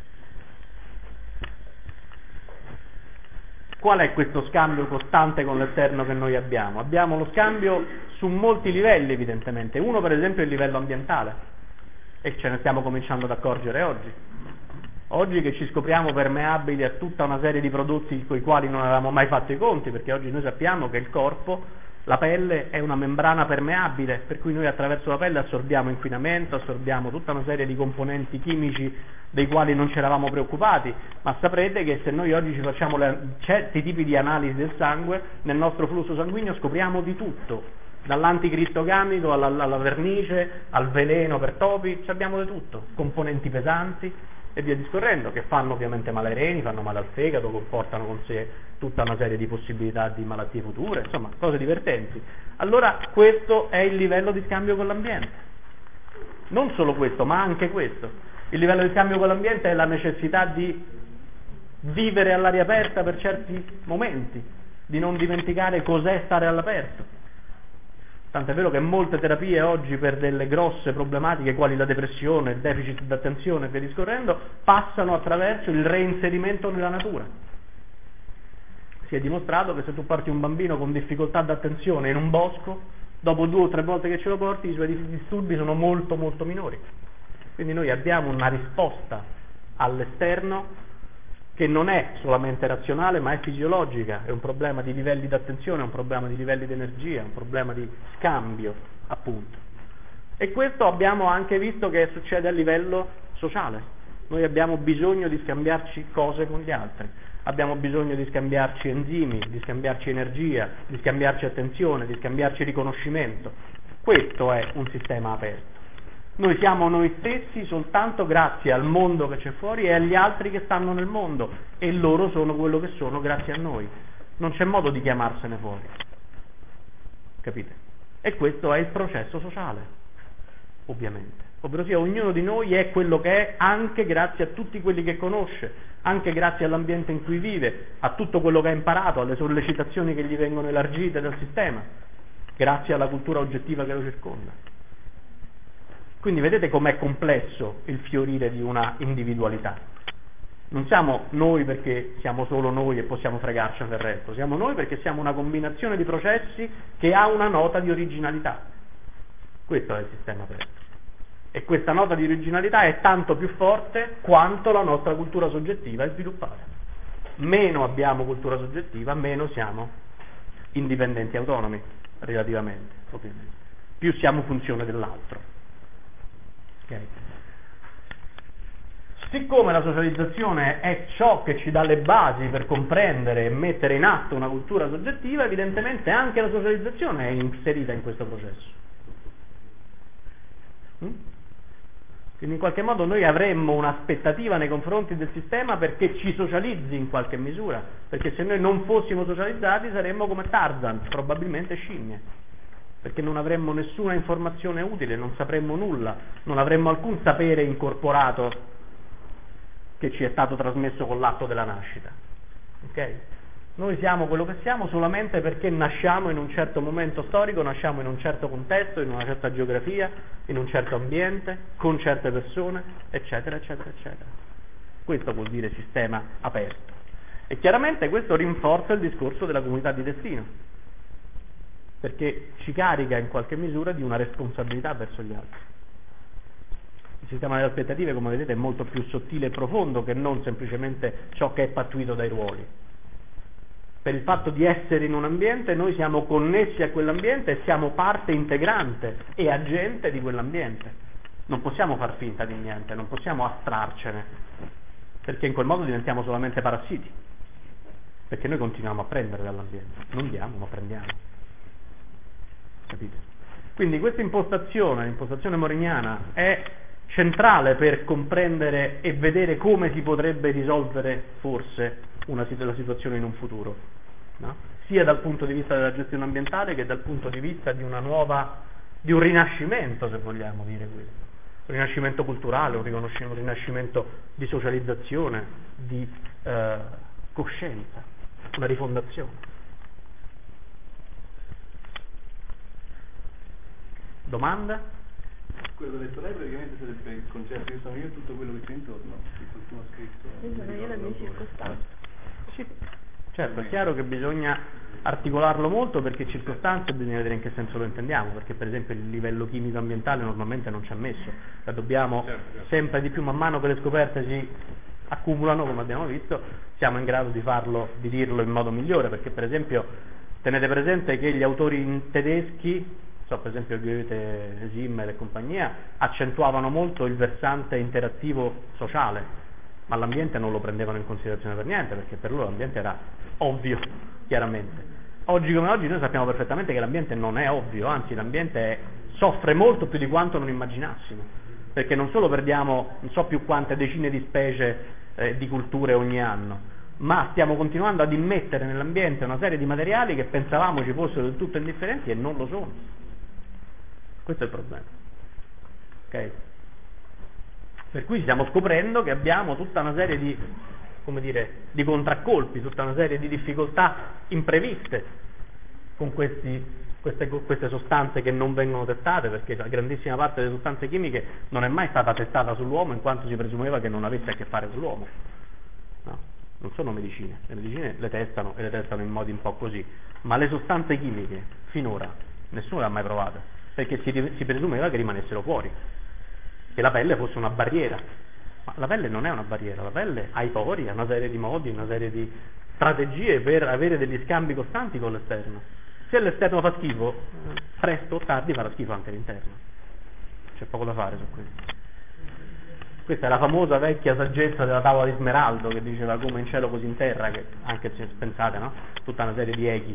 Qual è questo scambio costante con l'esterno che noi abbiamo? Abbiamo lo scambio su molti livelli evidentemente, uno per esempio è il livello ambientale, e ce ne stiamo cominciando ad accorgere oggi. Oggi che ci scopriamo permeabili a tutta una serie di prodotti con i quali non avevamo mai fatto i conti, perché oggi noi sappiamo che il corpo La pelle è una membrana permeabile, per cui noi attraverso la pelle assorbiamo inquinamento, assorbiamo tutta una serie di componenti chimici dei quali non ci eravamo preoccupati, ma saprete che se noi oggi ci facciamo certi tipi di analisi del sangue, nel nostro flusso sanguigno scopriamo di tutto, dall'anticrittogamico alla vernice, al veleno per topi, abbiamo di tutto, componenti pesanti e via discorrendo, che fanno ovviamente male ai reni, fanno male al fegato, comportano con sé tutta una serie di possibilità di malattie future, insomma, cose divertenti. Allora questo è il livello di scambio con l'ambiente. Non solo questo, ma anche questo. Il livello di scambio con l'ambiente è la necessità di vivere all'aria aperta per certi momenti, di non dimenticare cos'è stare all'aperto. Tant'è vero che molte terapie oggi per delle grosse problematiche quali la depressione, il deficit d'attenzione e via discorrendo, passano attraverso il reinserimento nella natura. Si è dimostrato che se tu porti un bambino con difficoltà d'attenzione in un bosco, dopo 2 o 3 volte che ce lo porti, i suoi disturbi sono molto molto minori. Quindi noi abbiamo una risposta all'esterno che non è solamente razionale ma è fisiologica, è un problema di livelli di attenzione, è un problema di livelli di energia, è un problema di scambio, appunto. E questo abbiamo anche visto che succede a livello sociale. Noi abbiamo bisogno di scambiarci cose con gli altri, abbiamo bisogno di scambiarci enzimi, di scambiarci energia, di scambiarci attenzione, di scambiarci riconoscimento. Questo è un sistema aperto. Noi siamo noi stessi soltanto grazie al mondo che c'è fuori e agli altri che stanno nel mondo, e loro sono quello che sono grazie a noi. Non c'è modo di chiamarsene fuori. Capite? E questo è il processo sociale, ovviamente. Ovvero sia, ognuno di noi è quello che è anche grazie a tutti quelli che conosce, anche grazie all'ambiente in cui vive, a tutto quello che ha imparato, alle sollecitazioni che gli vengono elargite dal sistema, grazie alla cultura oggettiva che lo circonda. Quindi vedete com'è complesso il fiorire di una individualità. Non siamo noi perché siamo solo noi e possiamo fregarci del resto, siamo noi perché siamo una combinazione di processi che ha una nota di originalità. Questo è il sistema aperto. E questa nota di originalità è tanto più forte quanto la nostra cultura soggettiva è sviluppata. Meno abbiamo cultura soggettiva, meno siamo indipendenti e autonomi, relativamente, ovviamente. Più siamo funzione dell'altro. Okay. Siccome la socializzazione è ciò che ci dà le basi per comprendere e mettere in atto una cultura soggettiva, evidentemente anche la socializzazione è inserita in questo processo. Quindi in qualche modo noi avremmo un'aspettativa nei confronti del sistema perché ci socializzi in qualche misura, perché se noi non fossimo socializzati saremmo come Tarzan, probabilmente scimmie, perché non avremmo nessuna informazione utile, non sapremmo nulla, non avremmo alcun sapere incorporato che ci è stato trasmesso con l'atto della nascita. Okay? Noi siamo quello che siamo solamente perché nasciamo in un certo momento storico, nasciamo in un certo contesto, in una certa geografia, in un certo ambiente, con certe persone, eccetera, eccetera, eccetera. Questo vuol dire sistema aperto. E chiaramente questo rinforza il discorso della comunità di destino, perché ci carica in qualche misura di una responsabilità verso gli altri. Il sistema delle aspettative, come vedete, è molto più sottile e profondo che non semplicemente ciò che è pattuito dai ruoli. Per il fatto di essere in un ambiente, noi siamo connessi a quell'ambiente e siamo parte integrante e agente di quell'ambiente. Non possiamo far finta di niente, non possiamo astrarcene, perché in quel modo diventiamo solamente parassiti, perché noi continuiamo a prendere dall'ambiente, non diamo ma prendiamo. Capite? Quindi questa impostazione, l'impostazione moriniana, è centrale per comprendere e vedere come si potrebbe risolvere forse la situazione in un futuro, no? Sia dal punto di vista della gestione ambientale che dal punto di vista di un rinascimento, se vogliamo dire questo, un rinascimento culturale, un rinascimento di socializzazione, di coscienza, una rifondazione. Domanda? Quello che ha detto lei praticamente sarebbe il concetto, io sono io e tutto quello che c'è intorno, che qualcuno ha scritto. Io sono io e le mie circostanze. Sì, certo, è chiaro che bisogna articolarlo molto, perché circostanze bisogna vedere in che senso lo intendiamo, perché per esempio il livello chimico ambientale normalmente non ci ha messo, la dobbiamo sempre di più, man mano che le scoperte si accumulano, come abbiamo visto, siamo in grado di dirlo in modo migliore, perché per esempio Tenete presente che gli autori tedeschi, per esempio Goethe, Simmel e compagnia, accentuavano molto il versante interattivo sociale, ma l'ambiente non lo prendevano in considerazione per niente, perché per loro l'ambiente era ovvio, chiaramente. Oggi come oggi noi sappiamo perfettamente che l'ambiente non è ovvio, anzi l'ambiente soffre molto più di quanto non immaginassimo, perché non solo perdiamo non so più quante decine di specie di culture ogni anno, ma stiamo continuando ad immettere nell'ambiente una serie di materiali che pensavamo ci fossero del tutto indifferenti e non lo sono. Questo è il problema. Okay? Per cui stiamo scoprendo che abbiamo tutta una serie di, di contraccolpi, tutta una serie di difficoltà impreviste con queste sostanze che non vengono testate, perché la grandissima parte delle sostanze chimiche non è mai stata testata sull'uomo, in quanto si presumeva che non avesse a che fare con l'uomo. No, non sono medicine, le medicine le testano e le testano in modi un po' così, ma le sostanze chimiche finora nessuno le ha mai provate, perché si presumeva che rimanessero fuori, che la pelle fosse una barriera, ma la pelle non è una barriera, la pelle ha i pori, ha una serie di modi, una serie di strategie per avere degli scambi costanti con l'esterno. Se l'esterno fa schifo, presto o tardi farà schifo anche l'interno, c'è poco da fare su questo. Questa è la famosa vecchia saggezza della tavola di Smeraldo, che diceva come in cielo così in terra, che anche se pensate, no? Tutta una serie di echi.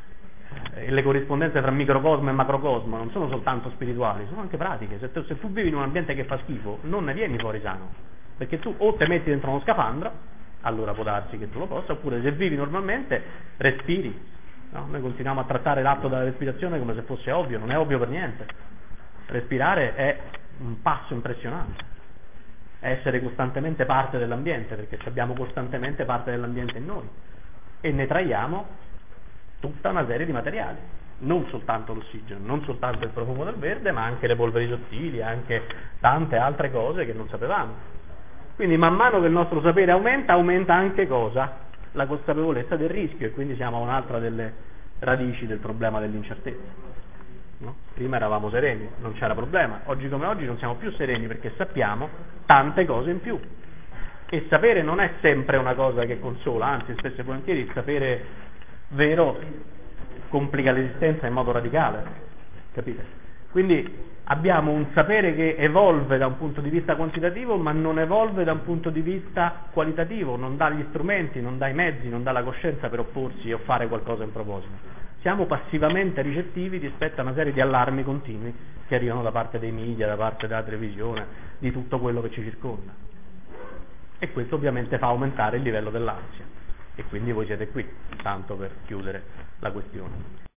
E le corrispondenze tra microcosmo e macrocosmo non sono soltanto spirituali, sono anche pratiche. Se tu vivi in un ambiente che fa schifo, non ne vieni fuori sano, perché tu o te metti dentro uno scafandro, allora può darsi che tu lo possa, oppure se vivi normalmente respiri, no? Noi continuiamo a trattare l'atto della respirazione come se fosse ovvio, non è ovvio per niente. Respirare è un passo impressionante, è essere costantemente parte dell'ambiente, perché abbiamo costantemente parte dell'ambiente in noi e ne traiamo tutta una serie di materiali, non soltanto l'ossigeno, non soltanto il profumo del verde, ma anche le polveri sottili, anche tante altre cose che non sapevamo. Quindi man mano che il nostro sapere aumenta anche cosa? La consapevolezza del rischio, e quindi siamo a un'altra delle radici del problema dell'incertezza. No? Prima eravamo sereni, non c'era problema, oggi come oggi non siamo più sereni perché sappiamo tante cose in più. E sapere non è sempre una cosa che consola, anzi spesso e volentieri il sapere vero complica l'esistenza in modo radicale, capite? Quindi abbiamo un sapere che evolve da un punto di vista quantitativo, ma non evolve da un punto di vista qualitativo, non dà gli strumenti, non dà i mezzi, non dà la coscienza per opporsi o fare qualcosa in proposito. Siamo passivamente ricettivi rispetto a una serie di allarmi continui che arrivano da parte dei media, da parte della televisione, di tutto quello che ci circonda. E questo ovviamente fa aumentare il livello dell'ansia. E quindi voi siete qui, tanto per chiudere la questione.